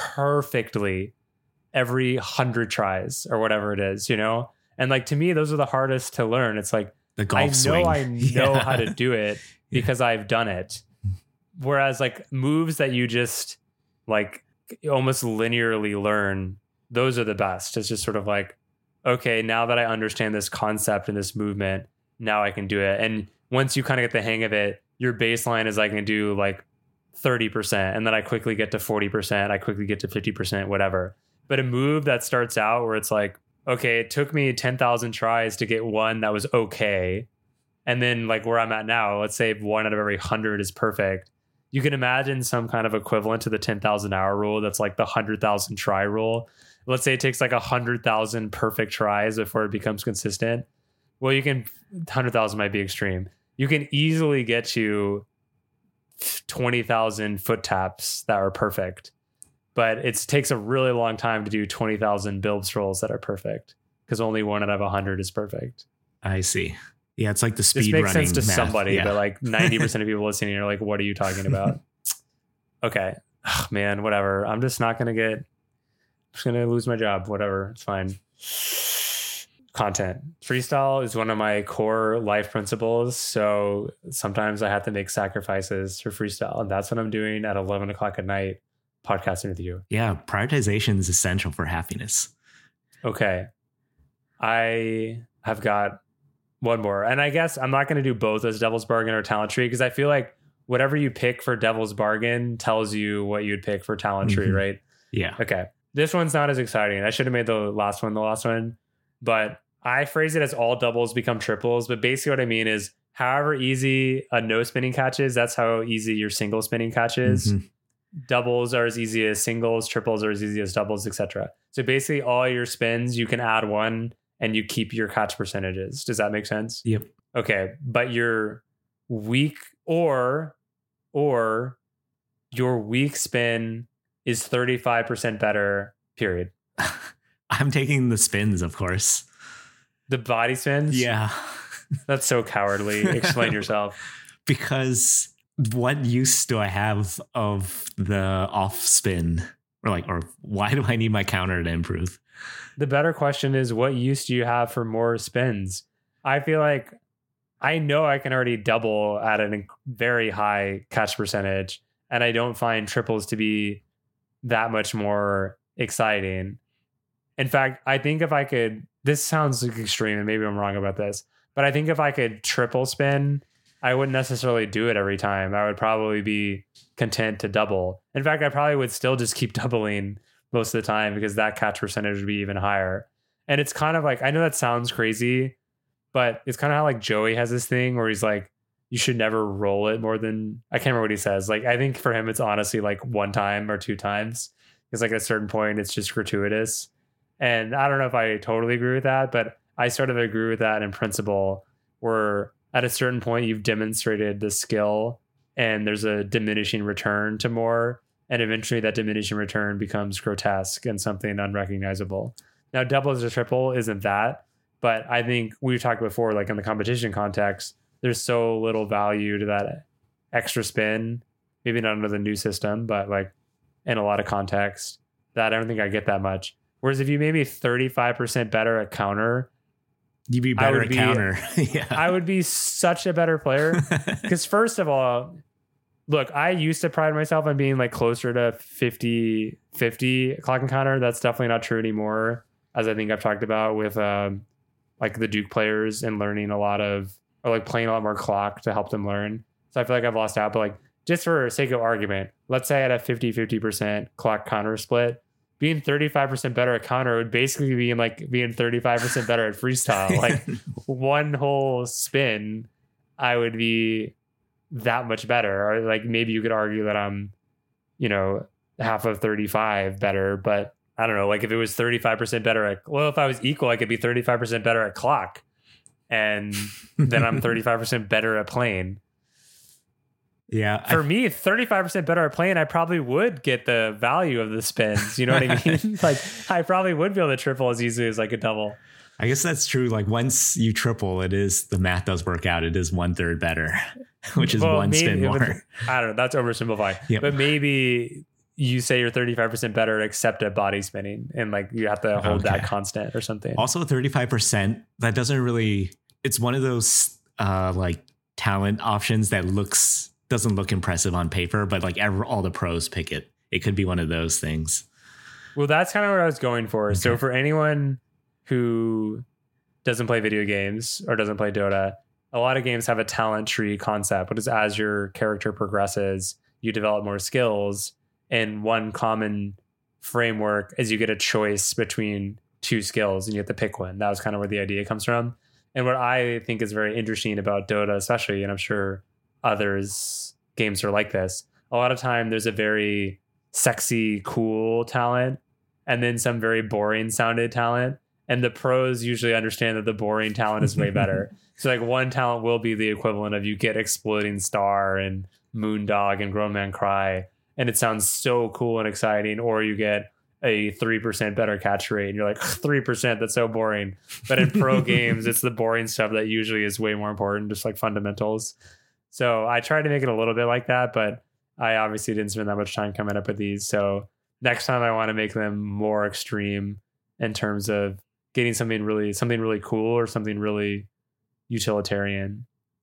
[SPEAKER 2] perfectly every 100 tries or whatever it is, And like to me, those are the hardest to learn. It's like
[SPEAKER 1] the golf swing.
[SPEAKER 2] I know how to do it because I've done it. Whereas like moves that you just like almost linearly learn, those are the best. It's just sort of like, okay, now that I understand this concept and this movement, now I can do it. And once you kind of get the hang of it, your baseline is I can do like 30%, and then I quickly get to 40%, I quickly get to 50%, whatever. But a move that starts out where it's like, okay, it took me 10,000 tries to get one that was okay. And then like where I'm at now, let's say 1 out of every 100 is perfect. You can imagine some kind of equivalent to the 10,000 hour rule. That's like the 100,000 try rule. Let's say it takes like 100,000 perfect tries before it becomes consistent. Well, 100,000 might be extreme. You can easily get to 20,000 foot taps that are perfect, but it takes a really long time to do 20,000 Bilbs rolls that are perfect because only 1 out of 100 is perfect.
[SPEAKER 1] I see. Yeah, it's like the speed
[SPEAKER 2] running.
[SPEAKER 1] This
[SPEAKER 2] makes sense to
[SPEAKER 1] math.
[SPEAKER 2] somebody,
[SPEAKER 1] yeah.
[SPEAKER 2] But like 90% of people listening are like, what are you talking about? Okay. Oh, man, whatever. I'm just going to lose my job. Whatever. It's fine. Content. Freestyle is one of my core life principles. So sometimes I have to make sacrifices for freestyle. And that's what I'm doing at 11 o'clock at night, podcasting with you.
[SPEAKER 1] Yeah. Prioritization is essential for happiness.
[SPEAKER 2] Okay. I have got one more. And I guess I'm not going to do both as Devil's Bargain or Talent Tree because I feel like whatever you pick for Devil's Bargain tells you what you'd pick for Talent Tree, right?
[SPEAKER 1] Yeah.
[SPEAKER 2] Okay. This one's not as exciting. I should have made the last one, but I phrase it as all doubles become triples. But basically what I mean is however easy a no spinning catch is, that's how easy your single spinning catch is. Mm-hmm. Doubles are as easy as singles, triples are as easy as doubles, etc. So basically all your spins, you can add one and you keep your catch percentages. Does that make sense?
[SPEAKER 1] Yep.
[SPEAKER 2] Okay. But your weak or your weak spin is 35% better, period.
[SPEAKER 1] I'm taking the spins, of course.
[SPEAKER 2] The body spins?
[SPEAKER 1] Yeah.
[SPEAKER 2] That's so cowardly. Explain yourself.
[SPEAKER 1] Because what use do I have of the off spin? Or why do I need my counter to improve?
[SPEAKER 2] The better question is, what use do you have for more spins? I feel like I know I can already double at a very high catch percentage, and I don't find triples to be that much more exciting. In fact, I think if I could, this sounds like extreme and maybe I'm wrong about this, but I think if I could triple spin, I wouldn't necessarily do it every time. I would probably be content to double. In fact, I probably would still just keep doubling most of the time because that catch percentage would be even higher. And it's kind of like, I know that sounds crazy, but it's kind of how like Joey has this thing where he's like, you should never roll it more than, I can't remember what he says. Like, I think for him, it's honestly like one time or two times. Because like at a certain point, it's just gratuitous. And I don't know if I totally agree with that, but I sort of agree with that in principle, where at a certain point, you've demonstrated the skill and there's a diminishing return to more. And eventually that diminishing return becomes grotesque and something unrecognizable. Now, double as a triple isn't that. But I think we've talked before, like in the competition context, there's so little value to that extra spin, maybe not under the new system, but like in a lot of context that I don't think I get that much. Whereas if you made me 35% better at counter,
[SPEAKER 1] you'd be better at counter.
[SPEAKER 2] Yeah. I would be such a better player. Because first of all, look, I used to pride myself on being like closer to 50-50 clock and counter. That's definitely not true anymore, as I think I've talked about with like the Duke players and learning a lot of, or like playing a lot more clock to help them learn. So I feel like I've lost out, but like just for sake of argument, let's say I had a 50-50% clock counter split. Being 35% better at counter would basically be like being 35% better at freestyle. Like one whole spin, I would be that much better. Or like maybe you could argue that I'm, half of 35 better, but I don't know. Like if it was 35% better if I was equal, I could be 35% better at clock. And then I'm 35% better at playing.
[SPEAKER 1] Yeah.
[SPEAKER 2] For me, 35% better at playing, I probably would get the value of the spins. You know what I mean? Like I probably would be able to triple as easily as I could double.
[SPEAKER 1] I guess that's true. Like once you triple, the math does work out. It is 1/3 better, which is one spin more.
[SPEAKER 2] I don't know. That's oversimplifying.
[SPEAKER 1] Yep.
[SPEAKER 2] But maybe you say you're 35% better except at body spinning, and like you have to hold that constant or something.
[SPEAKER 1] Also 35%, that doesn't really, it's one of those like talent options that doesn't look impressive on paper, but like all the pros pick it. It could be one of those things.
[SPEAKER 2] Well, that's kind of what I was going for. Okay. So for anyone who doesn't play video games or doesn't play Dota, a lot of games have a talent tree concept, which is as your character progresses, you develop more skills. And one common framework is you get a choice between two skills and you have to pick one. That was kind of where the idea comes from. And what I think is very interesting about Dota, especially, and I'm sure others games are like this, a lot of time there's a very sexy, cool talent and then some very boring sounded talent. And the pros usually understand that the boring talent is way better. So like one talent will be the equivalent of you get Exploding Star and Moondog and Grown Man Cry, and it sounds so cool and exciting. Or you get a 3% better catch rate and you're like 3%, that's so boring. But in pro games, it's the boring stuff that usually is way more important, just like fundamentals. So I tried to make it a little bit like that, but I obviously didn't spend that much time coming up with these. So next time I want to make them more extreme in terms of getting something really cool or something really utilitarian.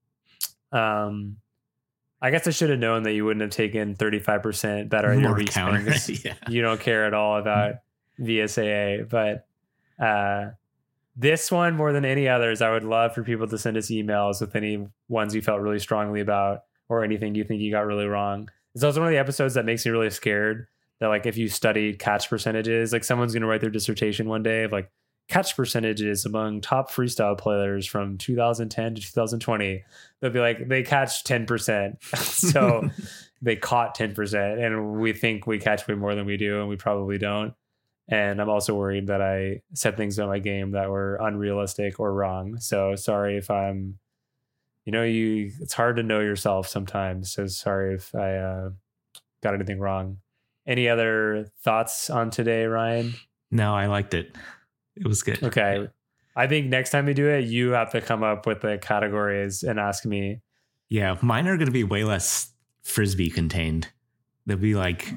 [SPEAKER 2] I guess I should have known that you wouldn't have taken 35% better at your reach counter. Yeah. You don't care at all about VSAA, but this one more than any others, I would love for people to send us emails with any ones you felt really strongly about or anything you think you got really wrong. It's also one of the episodes that makes me really scared that like if you studied catch percentages, like someone's going to write their dissertation one day of like catch percentages among top freestyle players from 2010 to 2020. They'll be like, they catch 10%. So they caught 10%. And we think we catch way more than we do. And we probably don't. And I'm also worried that I said things about my game that were unrealistic or wrong. So sorry if I'm, it's hard to know yourself sometimes. So sorry if I got anything wrong. Any other thoughts on today, Ryan?
[SPEAKER 1] No, I liked it. It was good.
[SPEAKER 2] Okay. I think next time we do it, you have to come up with the categories and ask me.
[SPEAKER 1] Yeah, mine are going to be way less Frisbee contained. They'll be like,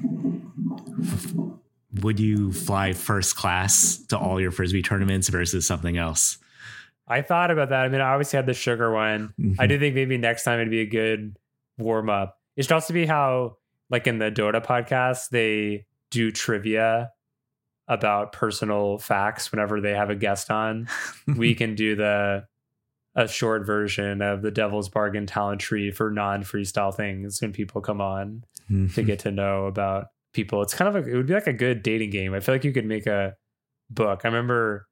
[SPEAKER 1] would you fly first class to all your Frisbee tournaments versus something else?
[SPEAKER 2] I thought about that. I mean, I obviously had the sugar one. I do think maybe next time it'd be a good warm up. It should also be how, like in the Dota podcast, they do trivia about personal facts whenever they have a guest on. We can do a short version of the Devil's Bargain talent tree for non-freestyle things when people come on to get to know about people. It's kind of it would be like a good dating game. I feel like you could make a book. I remember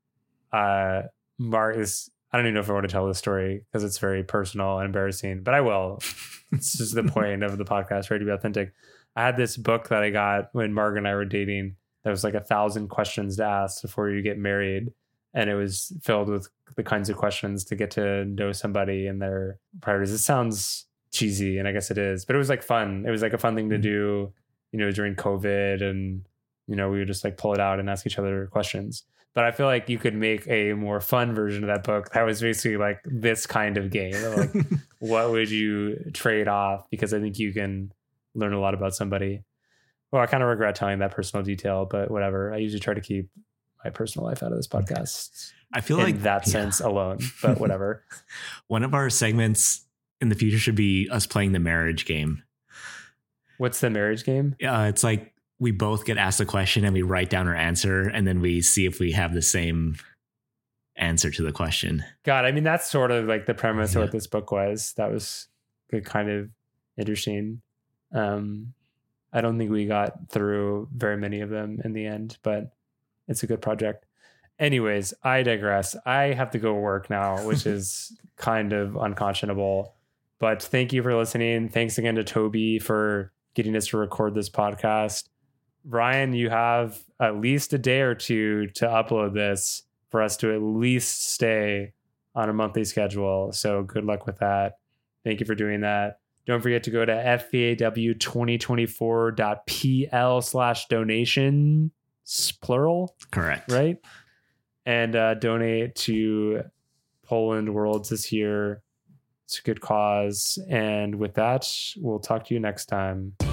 [SPEAKER 2] Mark is, I don't even know if I want to tell this story because it's very personal and embarrassing, but I will. This is the point of the podcast, right? To be authentic. I had this book that I got when Mark and I were dating. That was like 1,000 questions to ask before you get married. And it was filled with the kinds of questions to get to know somebody and their priorities. It sounds cheesy, and I guess it is, but it was like fun. It was like a fun thing to do, during COVID, and, we would just like pull it out and ask each other questions. But I feel like you could make a more fun version of that book that was basically like this kind of game. Like, what would you trade off? Because I think you can learn a lot about somebody. Well, I kind of regret telling that personal detail, but whatever. I usually try to keep my personal life out of this podcast.
[SPEAKER 1] I feel
[SPEAKER 2] in
[SPEAKER 1] like
[SPEAKER 2] that sense alone, but whatever.
[SPEAKER 1] One of our segments in the future should be us playing the marriage game.
[SPEAKER 2] What's the marriage game?
[SPEAKER 1] It's like we both get asked a question and we write down our answer, and then we see if we have the same answer to the question.
[SPEAKER 2] God, I mean, that's sort of like the premise of what this book was. That was good, kind of interesting. I don't think we got through very many of them in the end, but it's a good project. Anyways, I digress. I have to go work now, which is kind of unconscionable. But thank you for listening. Thanks again to Toby for getting us to record this podcast. Ryan, you have at least a day or two to upload this for us to at least stay on a monthly schedule. So good luck with that. Thank you for doing that. Don't forget to go to faw2024.pl/donation, plural.
[SPEAKER 1] Correct.
[SPEAKER 2] Right? And donate to Poland Worlds this year. It's a good cause. And with that, we'll talk to you next time.